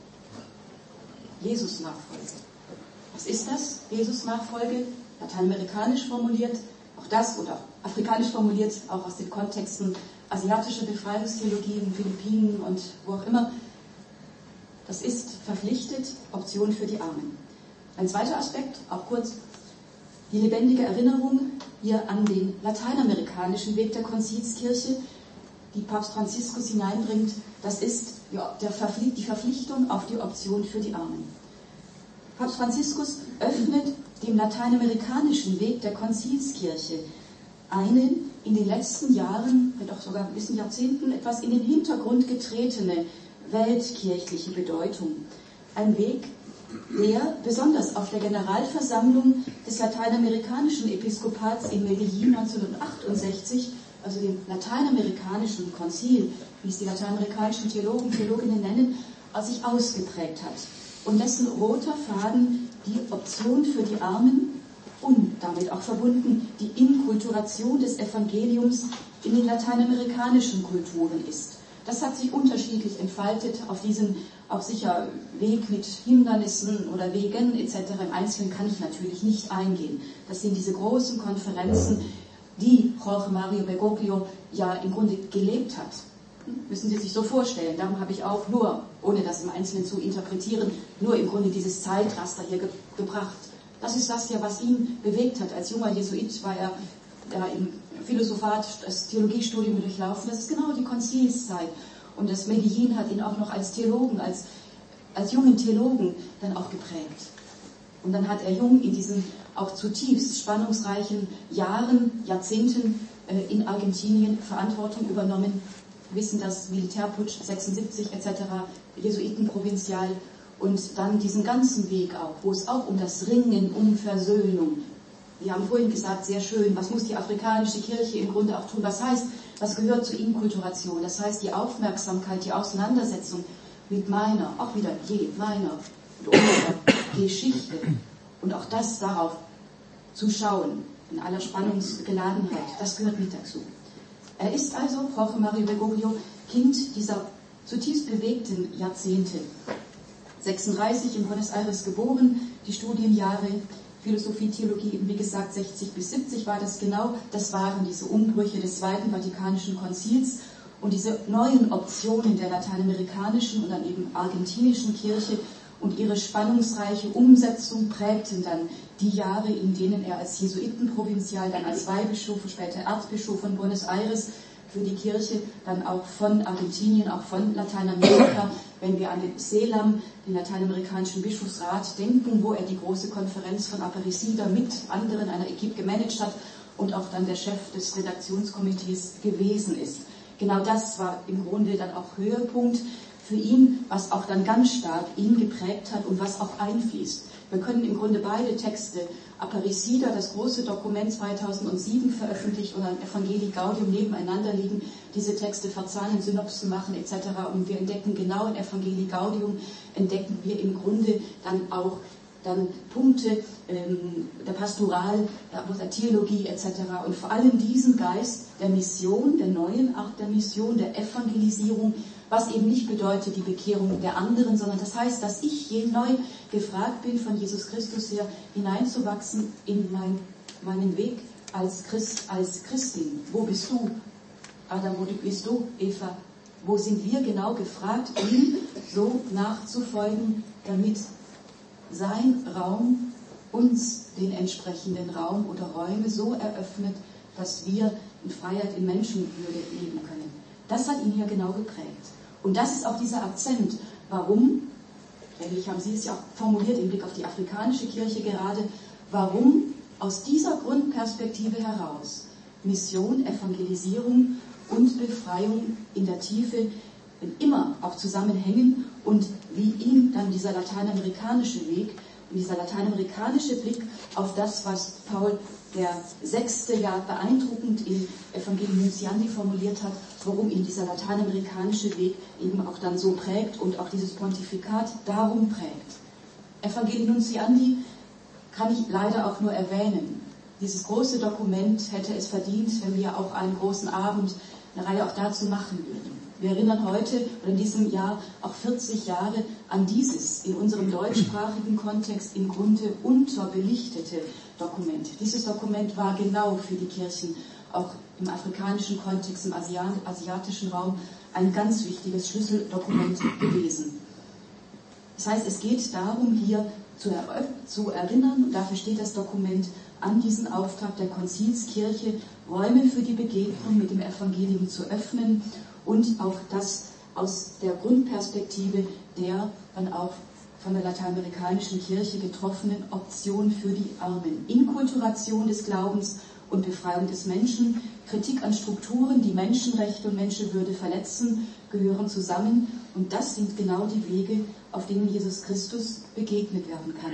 Speaker 4: Jesus-Nachfolge. Was ist das? Jesus-Nachfolge, lateinamerikanisch formuliert, auch das, oder afrikanisch formuliert, auch aus den Kontexten asiatische Befreiungstheologie in den Philippinen und wo auch immer. Das ist verpflichtet, Option für die Armen. Ein zweiter Aspekt, auch kurz, die lebendige Erinnerung hier an den lateinamerikanischen Weg der Konzilskirche, die Papst Franziskus hineinbringt, das ist ja, der Verpflicht, die Verpflichtung auf die Option für die Armen. Papst Franziskus öffnet dem lateinamerikanischen Weg der Konzilskirche eine in den letzten Jahren, doch sogar ein bisschen Jahrzehnten, etwas in den Hintergrund getretene weltkirchliche Bedeutung. Ein Weg, der besonders auf der Generalversammlung des lateinamerikanischen Episkopats in Medellin neunzehnhundertachtundsechzig, also dem lateinamerikanischen Konzil, wie es die lateinamerikanischen Theologen, Theologinnen nennen, sich ausgeprägt hat. Und dessen roter Faden die Option für die Armen und damit auch verbunden die Inkulturation des Evangeliums in den lateinamerikanischen Kulturen ist. Das hat sich unterschiedlich entfaltet auf diesen auch sicher Weg mit Hindernissen oder Wegen et cetera. Im Einzelnen kann ich natürlich nicht eingehen. Das sind diese großen Konferenzen, die Jorge Mario Bergoglio ja im Grunde gelebt hat. Müssen Sie sich so vorstellen. Darum habe ich auch nur, ohne das im Einzelnen zu interpretieren, nur im Grunde dieses Zeitraster hier ge- gebracht. Das ist das ja, was ihn bewegt hat. Als junger Jesuit war er ja, im Philosophat, das Theologiestudium durchlaufen. Das ist genau die Konzilszeit. Und das Medellin hat ihn auch noch als Theologen, als, als jungen Theologen dann auch geprägt. Und dann hat er jung in diesen auch zutiefst spannungsreichen Jahren, Jahrzehnten äh, in Argentinien Verantwortung übernommen. Wir wissen das, Militärputsch sechsundsiebzig et cetera, Jesuitenprovinzial und dann diesen ganzen Weg auch, wo es auch um das Ringen, um Versöhnung. Wir haben vorhin gesagt, sehr schön, was muss die afrikanische Kirche im Grunde auch tun? Was heißt, was gehört zur Inkulturation? Das heißt, die Aufmerksamkeit, die Auseinandersetzung mit meiner, auch wieder je, meiner und unserer Geschichte und auch das darauf zu schauen, in aller Spannungsgeladenheit, das gehört mit dazu. Er ist also, Jorge Mario Bergoglio, Kind dieser zutiefst bewegten Jahrzehnte. sechsunddreißig in Buenos Aires geboren, die Studienjahre, Philosophie, Theologie, eben wie gesagt sechzig bis siebzig war das genau, das waren diese Umbrüche des Zweiten Vatikanischen Konzils und diese neuen Optionen der lateinamerikanischen und dann eben argentinischen Kirche und ihre spannungsreiche Umsetzung prägten dann die Jahre, in denen er als Jesuitenprovinzial, dann als Weihbischof, später Erzbischof von Buenos Aires für die Kirche, dann auch von Argentinien, auch von Lateinamerika, wenn wir an den CELAM, den Lateinamerikanischen Bischofsrat, denken, wo er die große Konferenz von Aparecida mit anderen einer Equipe gemanagt hat und auch dann der Chef des Redaktionskomitees gewesen ist. Genau das war im Grunde dann auch Höhepunkt für ihn, was auch dann ganz stark ihn geprägt hat und was auch einfließt. Wir können im Grunde beide Texte, Aparecida, das große Dokument zweitausendsieben veröffentlicht, und dann Evangelii Gaudium nebeneinander liegen, diese Texte verzahnen, Synopsen machen et cetera. Und wir entdecken genau in Evangelii Gaudium, entdecken wir im Grunde dann auch dann Punkte ähm, der Pastoral, der Theologie et cetera. Und vor allem diesen Geist der Mission, der neuen Art der Mission, der Evangelisierung, was eben nicht bedeutet die Bekehrung der anderen, sondern das heißt, dass ich je neu gefragt bin, von Jesus Christus her hineinzuwachsen in mein, meinen Weg als Christ, als Christin. Wo bist du? Adam, wo bist du? Eva? Wo sind wir genau gefragt, ihm so nachzufolgen, damit sein Raum uns den entsprechenden Raum oder Räume so eröffnet, dass wir in Freiheit, in Menschenwürde leben können. Das hat ihn ja genau geprägt. Und das ist auch dieser Akzent. Warum, ähnlich haben Sie es ja auch formuliert im Blick auf die afrikanische Kirche gerade, warum aus dieser Grundperspektive heraus Mission, Evangelisierung und Befreiung in der Tiefe immer auch zusammenhängen und wie ihm dann dieser lateinamerikanische Weg und dieser lateinamerikanische Blick auf das, was Paul der Sechste ja beeindruckend in Evangelii Nuntiandi formuliert hat, warum ihn dieser lateinamerikanische Weg eben auch dann so prägt und auch dieses Pontifikat darum prägt. Evangelii Nuntiandi kann ich leider auch nur erwähnen. Dieses große Dokument hätte es verdient, wenn wir auch einen großen Abend, eine Reihe auch dazu machen würden. Wir erinnern heute oder in diesem Jahr auch vierzig Jahre an dieses in unserem deutschsprachigen Kontext im Grunde unterbelichtete Dokument. Dieses Dokument war genau für die Kirchen, auch im afrikanischen Kontext, im asiatischen Raum, ein ganz wichtiges Schlüsseldokument gewesen. Das heißt, es geht darum, hier zu, zu erinnern, und dafür steht das Dokument, an diesen Auftrag der Konzilskirche, Räume für die Begegnung mit dem Evangelium zu öffnen und auch das aus der Grundperspektive der dann auch von der lateinamerikanischen Kirche getroffenen Option für die Armen. Inkulturation des Glaubens und Befreiung des Menschen, Kritik an Strukturen, die Menschenrechte und Menschenwürde verletzen, gehören zusammen. Und das sind genau die Wege, auf denen Jesus Christus begegnet werden kann.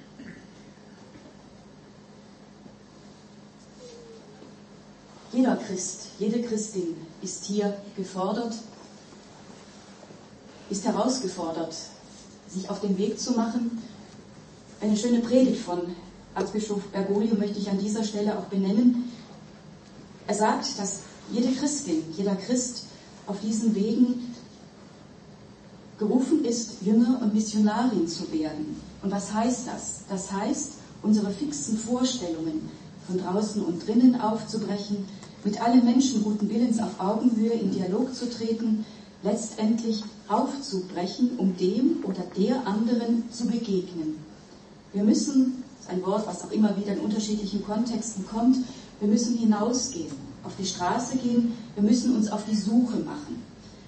Speaker 4: Jeder Christ, jede Christin ist hier gefordert, ist herausgefordert, sich auf den Weg zu machen. Eine schöne Predigt von Erzbischof Bergoglio möchte ich an dieser Stelle auch benennen. Er sagt, dass jede Christin, jeder Christ auf diesen Wegen gerufen ist, Jünger und Missionarin zu werden. Und was heißt das? Das heißt, unsere fixen Vorstellungen von draußen und drinnen aufzubrechen, mit allen Menschen guten Willens auf Augenhöhe in Dialog zu treten, letztendlich aufzubrechen, um dem oder der anderen zu begegnen. Wir müssen ist ein Wort, was auch immer wieder in unterschiedlichen Kontexten kommt. Wir müssen hinausgehen, auf die Straße gehen, wir müssen uns auf die Suche machen.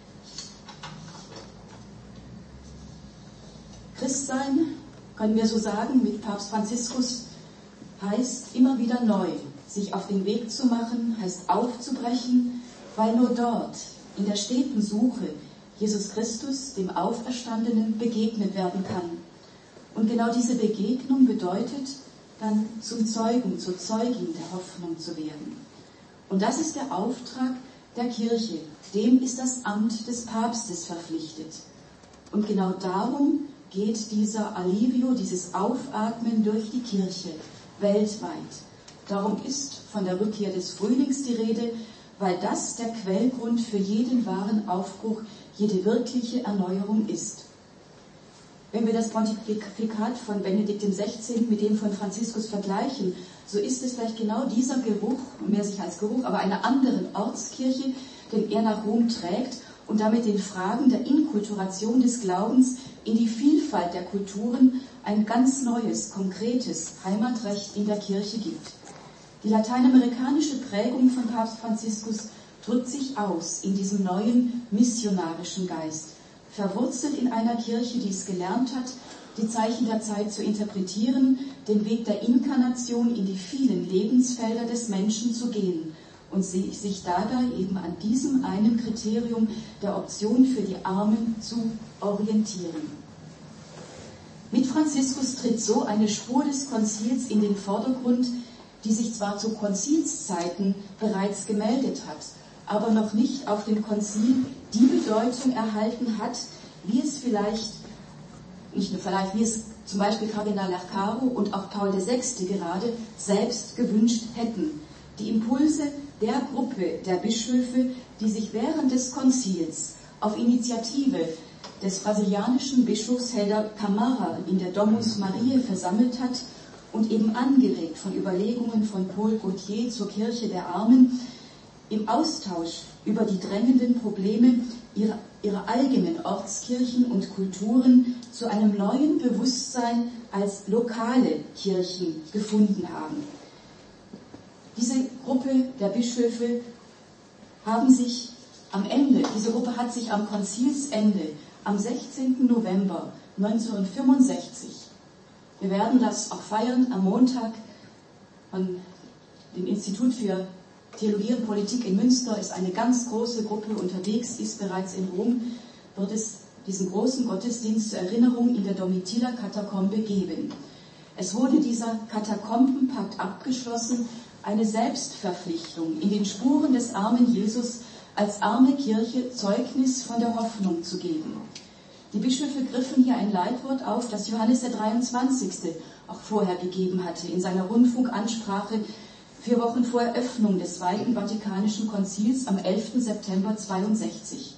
Speaker 4: Christsein, können wir so sagen, mit Papst Franziskus, heißt immer wieder neu, sich auf den Weg zu machen, heißt aufzubrechen, weil nur dort, in der steten Suche, Jesus Christus, dem Auferstandenen, begegnet werden kann. Und genau diese Begegnung bedeutet, dann zum Zeugen, zur Zeugin der Hoffnung zu werden. Und das ist der Auftrag der Kirche. Dem ist das Amt des Papstes verpflichtet. Und genau darum geht dieser Alivio, dieses Aufatmen durch die Kirche weltweit. Darum ist von der Rückkehr des Frühlings die Rede, weil das der Quellgrund für jeden wahren Aufbruch, jede wirkliche Erneuerung ist. Wenn wir das Pontifikat von Benedikt der Sechzehnten mit dem von Franziskus vergleichen, so ist es vielleicht genau dieser Geruch, mehr sich als Geruch, aber einer anderen Ortskirche, den er nach Rom trägt und damit den Fragen der Inkulturation des Glaubens in die Vielfalt der Kulturen ein ganz neues, konkretes Heimatrecht in der Kirche gibt. Die lateinamerikanische Prägung von Papst Franziskus drückt sich aus in diesem neuen missionarischen Geist, verwurzelt in einer Kirche, die es gelernt hat, die Zeichen der Zeit zu interpretieren, den Weg der Inkarnation in die vielen Lebensfelder des Menschen zu gehen und sich dabei eben an diesem einen Kriterium der Option für die Armen zu orientieren. Mit Franziskus tritt so eine Spur des Konzils in den Vordergrund, die sich zwar zu Konzilszeiten bereits gemeldet hat, aber noch nicht auf dem Konzil die Bedeutung erhalten hat, wie es vielleicht, nicht nur vielleicht, wie es zum Beispiel Kardinal Lercaro und auch Paul der Sechste gerade selbst gewünscht hätten. Die Impulse der Gruppe der Bischöfe, die sich während des Konzils auf Initiative des brasilianischen Bischofs Helder Camara in der Domus Mariae versammelt hat und eben angeregt von Überlegungen von Paul Gauthier zur Kirche der Armen, im Austausch über die drängenden Probleme ihrer, ihrer eigenen Ortskirchen und Kulturen zu einem neuen Bewusstsein als lokale Kirchen gefunden haben. Diese Gruppe der Bischöfe haben sich am Ende, diese Gruppe hat sich am Konzilsende, am sechzehnten November neunzehnhundertfünfundsechzig, wir werden das auch feiern am Montag von dem Institut für Theologie und Politik in Münster, ist eine ganz große Gruppe unterwegs, ist bereits in Rom, wird es diesen großen Gottesdienst zur Erinnerung in der Domitiller-Katakombe geben. Es wurde dieser Katakombenpakt abgeschlossen, eine Selbstverpflichtung, in den Spuren des armen Jesus als arme Kirche Zeugnis von der Hoffnung zu geben. Die Bischöfe griffen hier ein Leitwort auf, das Johannes der dreiundzwanzigste auch vorher gegeben hatte, in seiner Rundfunkansprache vier Wochen vor Eröffnung des Zweiten Vatikanischen Konzils am elften September zweiundsechzig.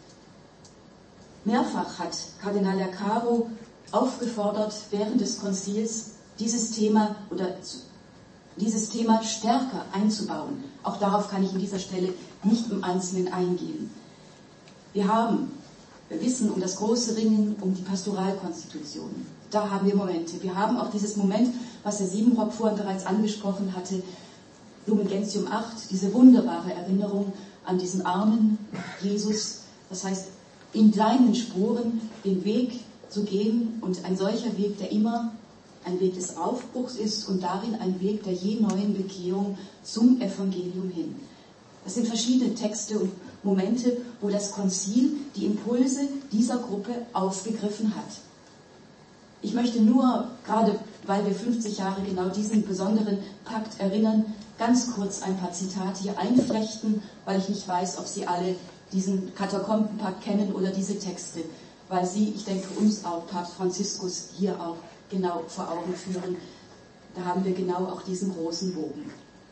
Speaker 4: Mehrfach hat Kardinal Lercaro aufgefordert, während des Konzils dieses Thema oder dieses Thema stärker einzubauen. Auch darauf kann ich an dieser Stelle nicht im Einzelnen eingehen. Wir haben, wir wissen um das große Ringen um die Pastoralkonstitution. Da haben wir Momente. Wir haben auch dieses Moment, was Herr Siebenbrock vorhin bereits angesprochen hatte, Lumen Gentium acht, diese wunderbare Erinnerung an diesen armen Jesus. Das heißt, in seinen Spuren den Weg zu gehen und ein solcher Weg, der immer ein Weg des Aufbruchs ist und darin ein Weg der je neuen Bekehrung zum Evangelium hin. Das sind verschiedene Texte und Momente, wo das Konzil die Impulse dieser Gruppe aufgegriffen hat. Ich möchte nur, gerade weil wir fünfzig Jahre genau diesen besonderen Pakt erinnern, ganz kurz ein paar Zitate hier einflechten, weil ich nicht weiß, ob Sie alle diesen Katakombenpakt kennen oder diese Texte, weil sie, ich denke, uns auch, Papst Franziskus, hier auch genau vor Augen führen. Da haben wir genau auch diesen großen Bogen.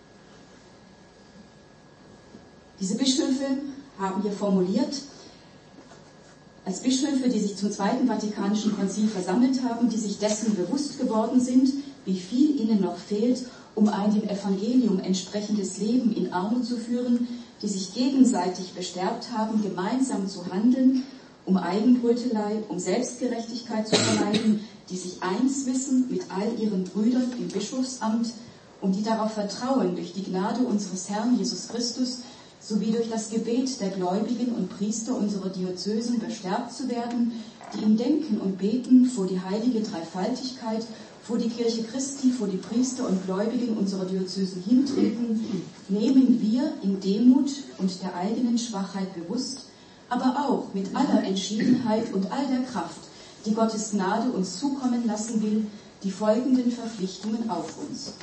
Speaker 4: Diese Bischöfe haben hier formuliert, als Bischöfe, die sich zum Zweiten Vatikanischen Konzil versammelt haben, die sich dessen bewusst geworden sind, wie viel ihnen noch fehlt, um ein dem Evangelium entsprechendes Leben in Armut zu führen, die sich gegenseitig bestärkt haben, gemeinsam zu handeln um Eigenbrötelei, um Selbstgerechtigkeit zu vermeiden, die sich eins wissen mit all ihren Brüdern im Bischofsamt und die darauf vertrauen, durch die Gnade unseres Herrn Jesus Christus sowie durch das Gebet der Gläubigen und Priester unserer Diözesen bestärkt zu werden, die im Denken und Beten vor die heilige Dreifaltigkeit, vor die Kirche Christi, vor die Priester und Gläubigen unserer Diözesen hintreten, nehmen wir in Demut und der eigenen Schwachheit bewusst, aber auch mit aller Entschiedenheit und all der Kraft, die Gottes Gnade uns zukommen lassen will, die folgenden Verpflichtungen auf uns.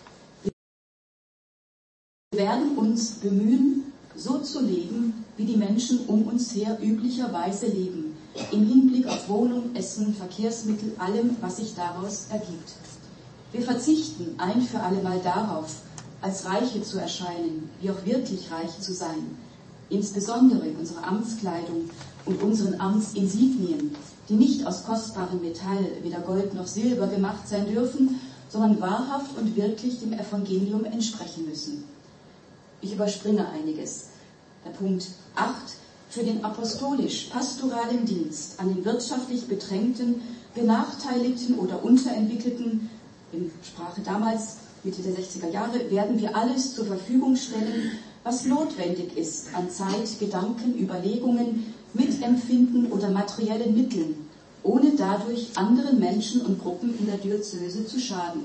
Speaker 4: Wir werden uns bemühen, so zu leben, wie die Menschen um uns her üblicherweise leben, im Hinblick auf Wohnung, Essen, Verkehrsmittel, allem, was sich daraus ergibt. Wir verzichten ein für allemal darauf, als Reiche zu erscheinen, wie auch wirklich reich zu sein, insbesondere in unserer Amtskleidung und unseren Amtsinsignien, die nicht aus kostbarem Metall, weder Gold noch Silber gemacht sein dürfen, sondern wahrhaft und wirklich dem Evangelium entsprechen müssen. Ich überspringe einiges. Der Punkt acht. Für den apostolisch-pastoralen Dienst an den wirtschaftlich bedrängten, benachteiligten oder unterentwickelten, in Sprache damals, Mitte der sechziger Jahre, werden wir alles zur Verfügung stellen, was notwendig ist an Zeit, Gedanken, Überlegungen, Mitempfinden oder materiellen Mitteln, ohne dadurch anderen Menschen und Gruppen in der Diözese zu schaden.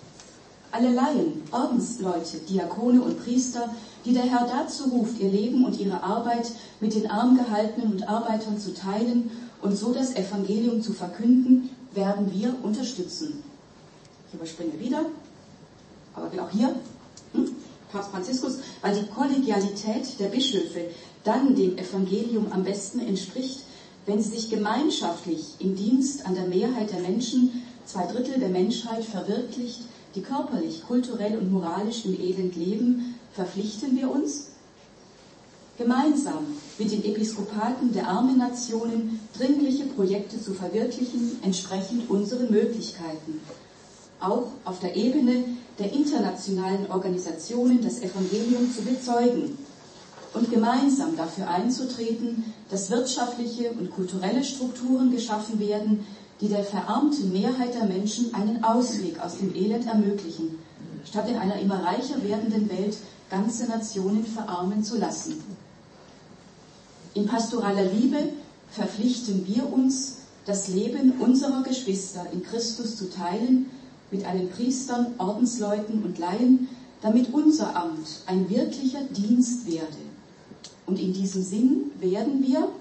Speaker 4: Alle Laien, Ordensleute, Diakone und Priester, die der Herr dazu ruft, ihr Leben und ihre Arbeit mit den Armgehaltenen und Arbeitern zu teilen und so das Evangelium zu verkünden, werden wir unterstützen. Ich überspringe wieder, aber auch hier, hm, Papst Franziskus, weil die Kollegialität der Bischöfe dann dem Evangelium am besten entspricht, wenn sie sich gemeinschaftlich im Dienst an der Mehrheit der Menschen, zwei Drittel der Menschheit, verwirklicht, die körperlich, kulturell und moralisch im Elend leben, verpflichten wir uns, gemeinsam mit den Episkopaten der armen Nationen dringliche Projekte zu verwirklichen, entsprechend unseren Möglichkeiten. Auch auf der Ebene der internationalen Organisationen das Evangelium zu bezeugen und gemeinsam dafür einzutreten, dass wirtschaftliche und kulturelle Strukturen geschaffen werden, die der verarmten Mehrheit der Menschen einen Ausweg aus dem Elend ermöglichen, statt in einer immer reicher werdenden Welt ganze Nationen verarmen zu lassen. In pastoraler Liebe verpflichten wir uns, das Leben unserer Geschwister in Christus zu teilen, mit allen Priestern, Ordensleuten und Laien, damit unser Amt ein wirklicher Dienst werde. Und in diesem Sinn werden wir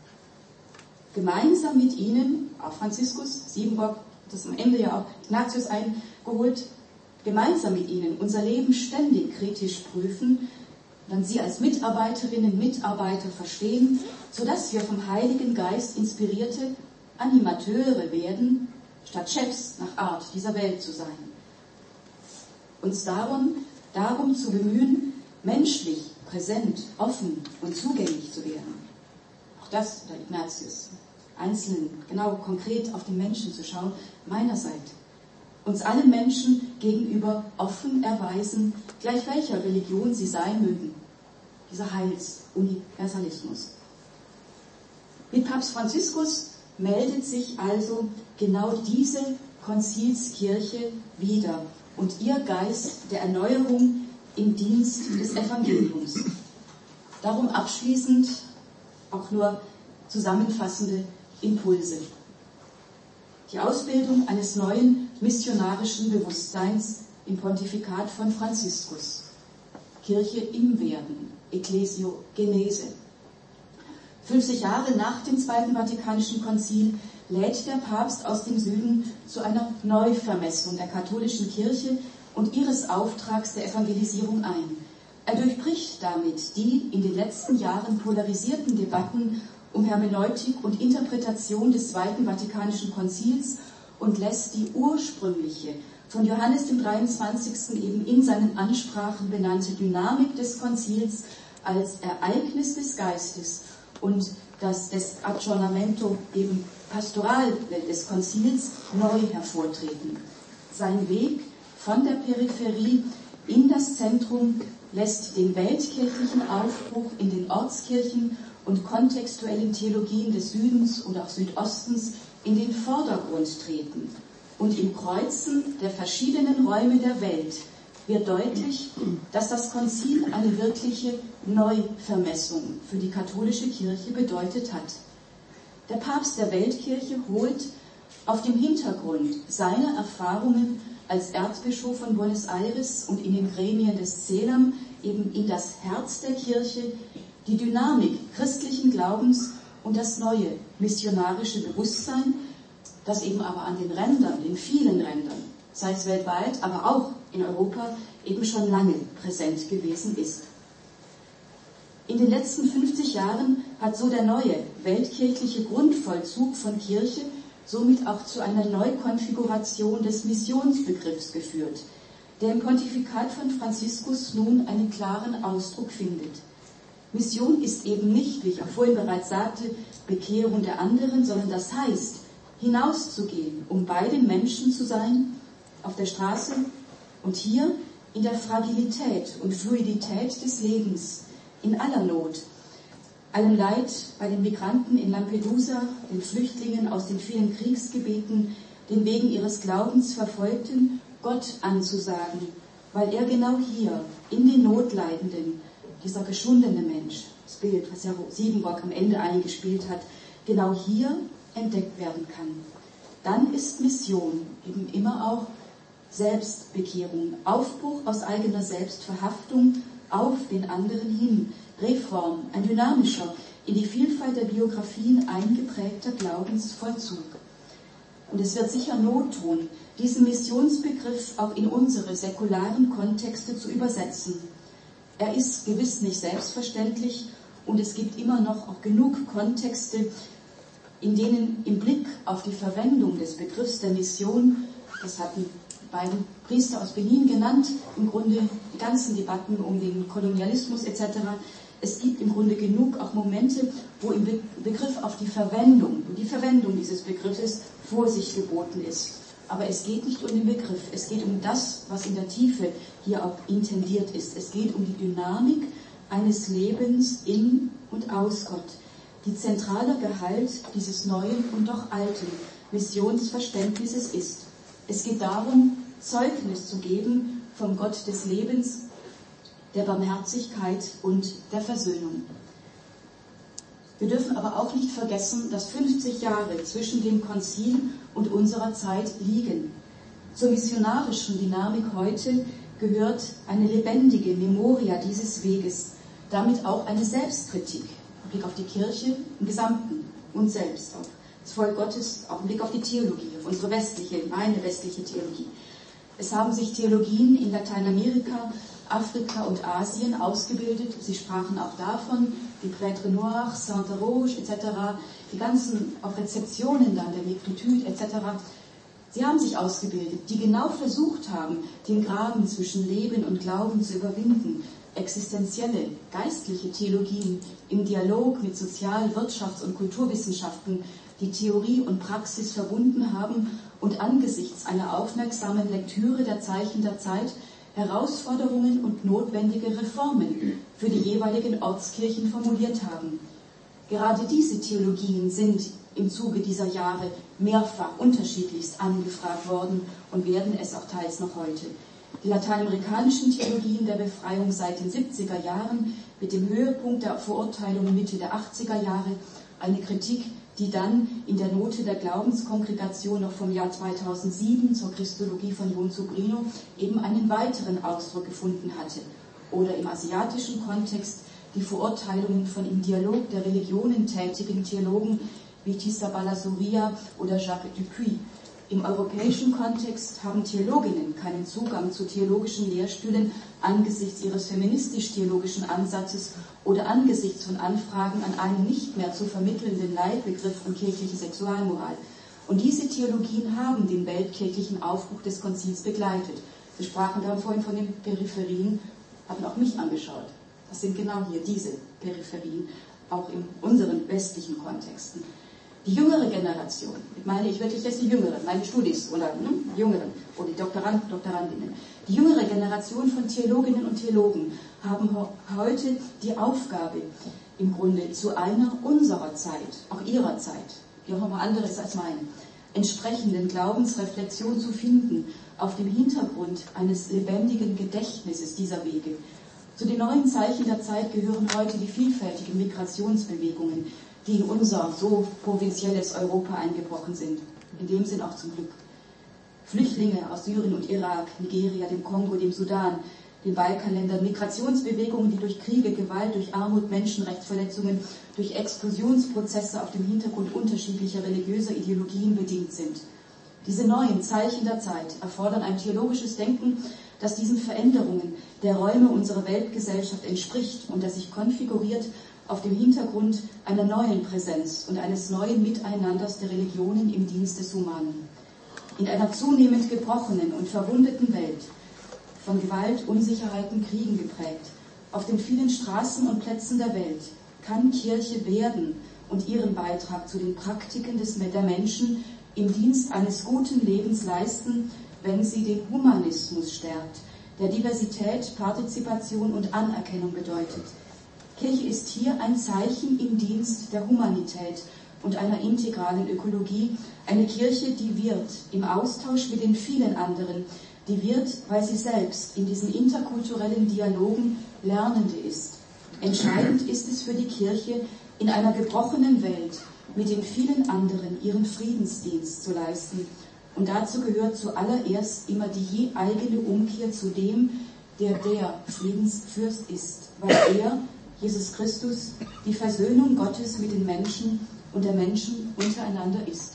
Speaker 4: gemeinsam mit Ihnen, auch Franziskus, Siebenbock, das am Ende ja auch Ignatius eingeholt, gemeinsam mit Ihnen unser Leben ständig kritisch prüfen, dann Sie als Mitarbeiterinnen, Mitarbeiter verstehen, sodass wir vom Heiligen Geist inspirierte Animateure werden, statt Chefs nach Art dieser Welt zu sein. Uns darum, darum zu bemühen, menschlich, präsent, offen und zugänglich zu werden. Auch das, der Ignatius, Einzelnen, genau konkret auf den Menschen zu schauen, meinerseits. Uns allen Menschen gegenüber offen erweisen, gleich welcher Religion sie sein mögen. Dieser Heilsuniversalismus. Mit Papst Franziskus meldet sich also genau diese Konzilskirche wieder und ihr Geist der Erneuerung im Dienst des Evangeliums. Darum abschließend auch nur zusammenfassende Impulse. Die Ausbildung eines neuen missionarischen Bewusstseins im Pontifikat von Franziskus. Kirche im Werden, Ecclesiogenese. fünfzig Jahre nach dem Zweiten Vatikanischen Konzil lädt der Papst aus dem Süden zu einer Neuvermessung der katholischen Kirche und ihres Auftrags der Evangelisierung ein. Er durchbricht damit die in den letzten Jahren polarisierten Debatten um Hermeneutik und Interpretation des Zweiten Vatikanischen Konzils und lässt die ursprüngliche, von Johannes dem dreiundzwanzigsten eben in seinen Ansprachen benannte Dynamik des Konzils als Ereignis des Geistes und das des Aggiornamento eben pastoral des Konzils neu hervortreten. Sein Weg von der Peripherie in das Zentrum lässt den weltkirchlichen Aufbruch in den Ortskirchen und kontextuellen Theologien des Südens oder auch Südostens in den Vordergrund treten. Und im Kreuzen der verschiedenen Räume der Welt wird deutlich, dass das Konzil eine wirkliche Neuvermessung für die katholische Kirche bedeutet hat. Der Papst der Weltkirche holt auf dem Hintergrund seiner Erfahrungen als Erzbischof von Buenos Aires und in den Gremien des CELAM eben in das Herz der Kirche die Dynamik christlichen Glaubens und das neue missionarische Bewusstsein, das eben aber an den Rändern, den vielen Rändern, sei es weltweit, aber auch in Europa, eben schon lange präsent gewesen ist. In den letzten fünfzig Jahren hat so der neue weltkirchliche Grundvollzug von Kirche somit auch zu einer Neukonfiguration des Missionsbegriffs geführt, der im Pontifikat von Franziskus nun einen klaren Ausdruck findet. Mission ist eben nicht, wie ich auch vorhin bereits sagte, Bekehrung der anderen, sondern das heißt, hinauszugehen, um bei den Menschen zu sein, auf der Straße und hier in der Fragilität und Fluidität des Lebens, in aller Not, allem Leid bei den Migranten in Lampedusa, den Flüchtlingen aus den vielen Kriegsgebieten, den wegen ihres Glaubens Verfolgten, Gott anzusagen, weil er genau hier, in den Notleidenden, dieser geschundene Mensch, das Bild, was Herr Siebenbock am Ende eingespielt hat, genau hier entdeckt werden kann. Dann ist Mission eben immer auch Selbstbekehrung, Aufbruch aus eigener Selbstverhaftung auf den anderen hin, Reform, ein dynamischer, in die Vielfalt der Biografien eingeprägter Glaubensvollzug. Und es wird sicher Not tun, diesen Missionsbegriff auch in unsere säkularen Kontexte zu übersetzen. Er ist gewiss nicht selbstverständlich und es gibt immer noch auch genug Kontexte, in denen im Blick auf die Verwendung des Begriffs der Mission, das hatten die beiden Priester aus Benin genannt, im Grunde die ganzen Debatten um den Kolonialismus et cetera. Es gibt im Grunde genug auch Momente, wo im Begriff auf die Verwendung, die Verwendung dieses Begriffes Vorsicht geboten ist. Aber es geht nicht um den Begriff, es geht um das, was in der Tiefe hier auch intendiert ist. Es geht um die Dynamik eines Lebens in und aus Gott. Die zentrale Gehalt dieses neuen und doch alten Missionsverständnisses ist. Es geht darum, Zeugnis zu geben vom Gott des Lebens, der Barmherzigkeit und der Versöhnung. Wir dürfen aber auch nicht vergessen, dass fünfzig Jahre zwischen dem Konzil und unserer Zeit liegen. Zur missionarischen Dynamik heute gehört eine lebendige Memoria dieses Weges, damit auch eine Selbstkritik, im Blick auf die Kirche im Gesamten, uns selbst, auf das Volk Gottes, auch im Blick auf die Theologie, auf unsere westliche, meine westliche Theologie. Es haben sich Theologien in Lateinamerika, Afrika und Asien ausgebildet. Sie sprachen auch davon, die Prêtre Noir, Sainte Rouge et cetera, die ganzen auch Rezeptionen dann der Negritude et cetera. Sie haben sich ausgebildet, die genau versucht haben, den Graben zwischen Leben und Glauben zu überwinden, existenzielle, geistliche Theologien im Dialog mit Sozial-, Wirtschafts- und Kulturwissenschaften, die Theorie und Praxis verbunden haben und angesichts einer aufmerksamen Lektüre der Zeichen der Zeit Herausforderungen und notwendige Reformen für die jeweiligen Ortskirchen formuliert haben. Gerade diese Theologien sind im Zuge dieser Jahre mehrfach unterschiedlichst angefragt worden und werden es auch teils noch heute. Die lateinamerikanischen Theologien der Befreiung seit den siebziger Jahren mit dem Höhepunkt der Verurteilung Mitte der achtziger Jahre, eine Kritik, die dann in der Note der Glaubenskongregation noch vom Jahr zweitausendsieben zur Christologie von John Sobrino eben einen weiteren Ausdruck gefunden hatte. Oder im asiatischen Kontext die Verurteilungen von im Dialog der Religionen tätigen Theologen wie Tissa Balasouria oder Jacques Dupuy. Im europäischen Kontext haben Theologinnen keinen Zugang zu theologischen Lehrstühlen angesichts ihres feministisch-theologischen Ansatzes oder angesichts von Anfragen an einen nicht mehr zu vermittelnden Leitbegriff von kirchliche Sexualmoral. Und diese Theologien haben den weltkirchlichen Aufbruch des Konzils begleitet. Wir sprachen gerade vorhin von den Peripherien, haben auch mich angeschaut. Das sind genau hier diese Peripherien, auch in unseren westlichen Kontexten. Die jüngere Generation, ich meine ich wirklich jetzt die Jüngeren, meine Studis oder ne, Jüngeren oder die Doktoranden, Doktorandinnen, die jüngere Generation von Theologinnen und Theologen haben heute die Aufgabe, im Grunde zu einer unserer Zeit, auch ihrer Zeit, die auch nochmal anderes als meine, entsprechenden Glaubensreflexion zu finden, auf dem Hintergrund eines lebendigen Gedächtnisses dieser Wege. Zu den neuen Zeichen der Zeit gehören heute die vielfältigen Migrationsbewegungen, die in unser so provinzielles Europa eingebrochen sind. In dem Sinn auch zum Glück. Flüchtlinge aus Syrien und Irak, Nigeria, dem Kongo, dem Sudan, den Balkanländern, Migrationsbewegungen, die durch Kriege, Gewalt, durch Armut, Menschenrechtsverletzungen, durch Exklusionsprozesse auf dem Hintergrund unterschiedlicher religiöser Ideologien bedingt sind. Diese neuen Zeichen der Zeit erfordern ein theologisches Denken, das diesen Veränderungen der Räume unserer Weltgesellschaft entspricht und das sich konfiguriert auf dem Hintergrund einer neuen Präsenz und eines neuen Miteinanders der Religionen im Dienst des Humanen. In einer zunehmend gebrochenen und verwundeten Welt, von Gewalt, Unsicherheiten, Kriegen geprägt, auf den vielen Straßen und Plätzen der Welt, kann Kirche werden und ihren Beitrag zu den Praktiken des, der Menschen im Dienst eines guten Lebens leisten, wenn sie den Humanismus stärkt, der Diversität, Partizipation und Anerkennung bedeutet. Kirche ist hier ein Zeichen im Dienst der Humanität und einer integralen Ökologie, eine Kirche, die wird im Austausch mit den vielen anderen, die wird, weil sie selbst in diesen interkulturellen Dialogen Lernende ist. Entscheidend ist es für die Kirche, in einer gebrochenen Welt mit den vielen anderen ihren Friedensdienst zu leisten. Und dazu gehört zuallererst immer die eigene Umkehr zu dem, der der Friedensfürst ist, weil er, Jesus Christus, die Versöhnung Gottes mit den Menschen und der Menschen untereinander ist.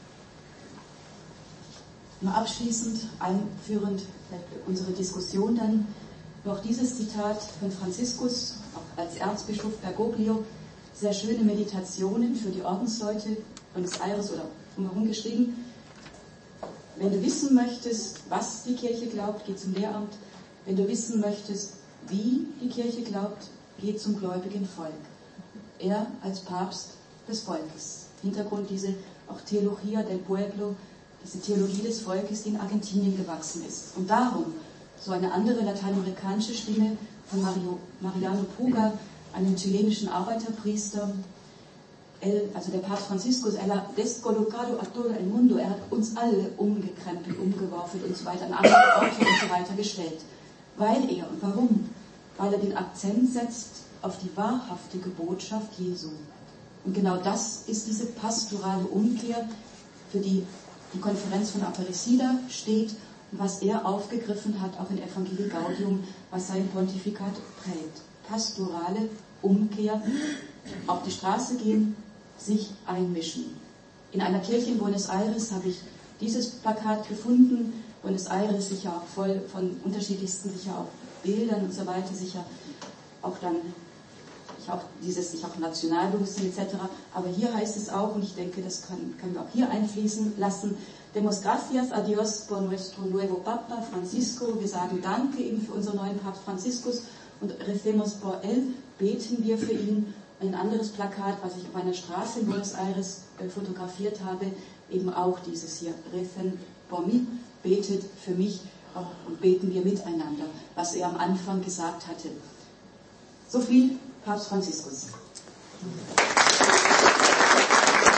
Speaker 4: Nur abschließend, einführend unsere Diskussion dann noch dieses Zitat von Franziskus, auch als Erzbischof Bergoglio, sehr schöne Meditationen für die Ordensleute Buenos Aires oder drumherum geschrieben. Wenn du wissen möchtest, was die Kirche glaubt, geh zum Lehramt. Wenn du wissen möchtest, wie die Kirche glaubt, geh zum gläubigen Volk. Er als Papst des Volkes. Hintergrund diese auch Theologia del Pueblo, diese Theologie des Volkes, die in Argentinien gewachsen ist. Und darum so eine andere lateinamerikanische Stimme von Mario, Mariano Puga, einem chilenischen Arbeiterpriester, El, also der Papst Franziskus, er hat descolocado a todo el mundo, er hat uns alle umgekrempelt, umgeworfen und so weiter, an andere Orte und so weiter gestellt. Weil er, und warum? Weil er den Akzent setzt auf die wahrhaftige Botschaft Jesu. Und genau das ist diese pastorale Umkehr, für die die Konferenz von Aparecida steht und was er aufgegriffen hat, auch in Evangelii Gaudium, was sein Pontifikat prägt. Pastorale Umkehr, auf die Straße gehen, sich einmischen. In einer Kirche in Buenos Aires habe ich dieses Plakat gefunden. Buenos Aires sicher auch voll von unterschiedlichsten, sicher auch Bildern und so weiter, sicher auch dann auch dieses sich auch Nationalbewusstsein et cetera. Aber hier heißt es auch, und ich denke, das können, können wir auch hier einfließen lassen, Demos gracias a Dios por nuestro nuevo Papa Francisco. Wir sagen Danke ihm für unseren neuen Papst Franziskus und recemos por él, beten wir für ihn. Ein anderes Plakat, was ich auf einer Straße in Buenos Aires äh, fotografiert habe, eben auch dieses hier, recen por mí, betet für mich äh, und beten wir miteinander, was er am Anfang gesagt hatte. So viel Papst Franziskus.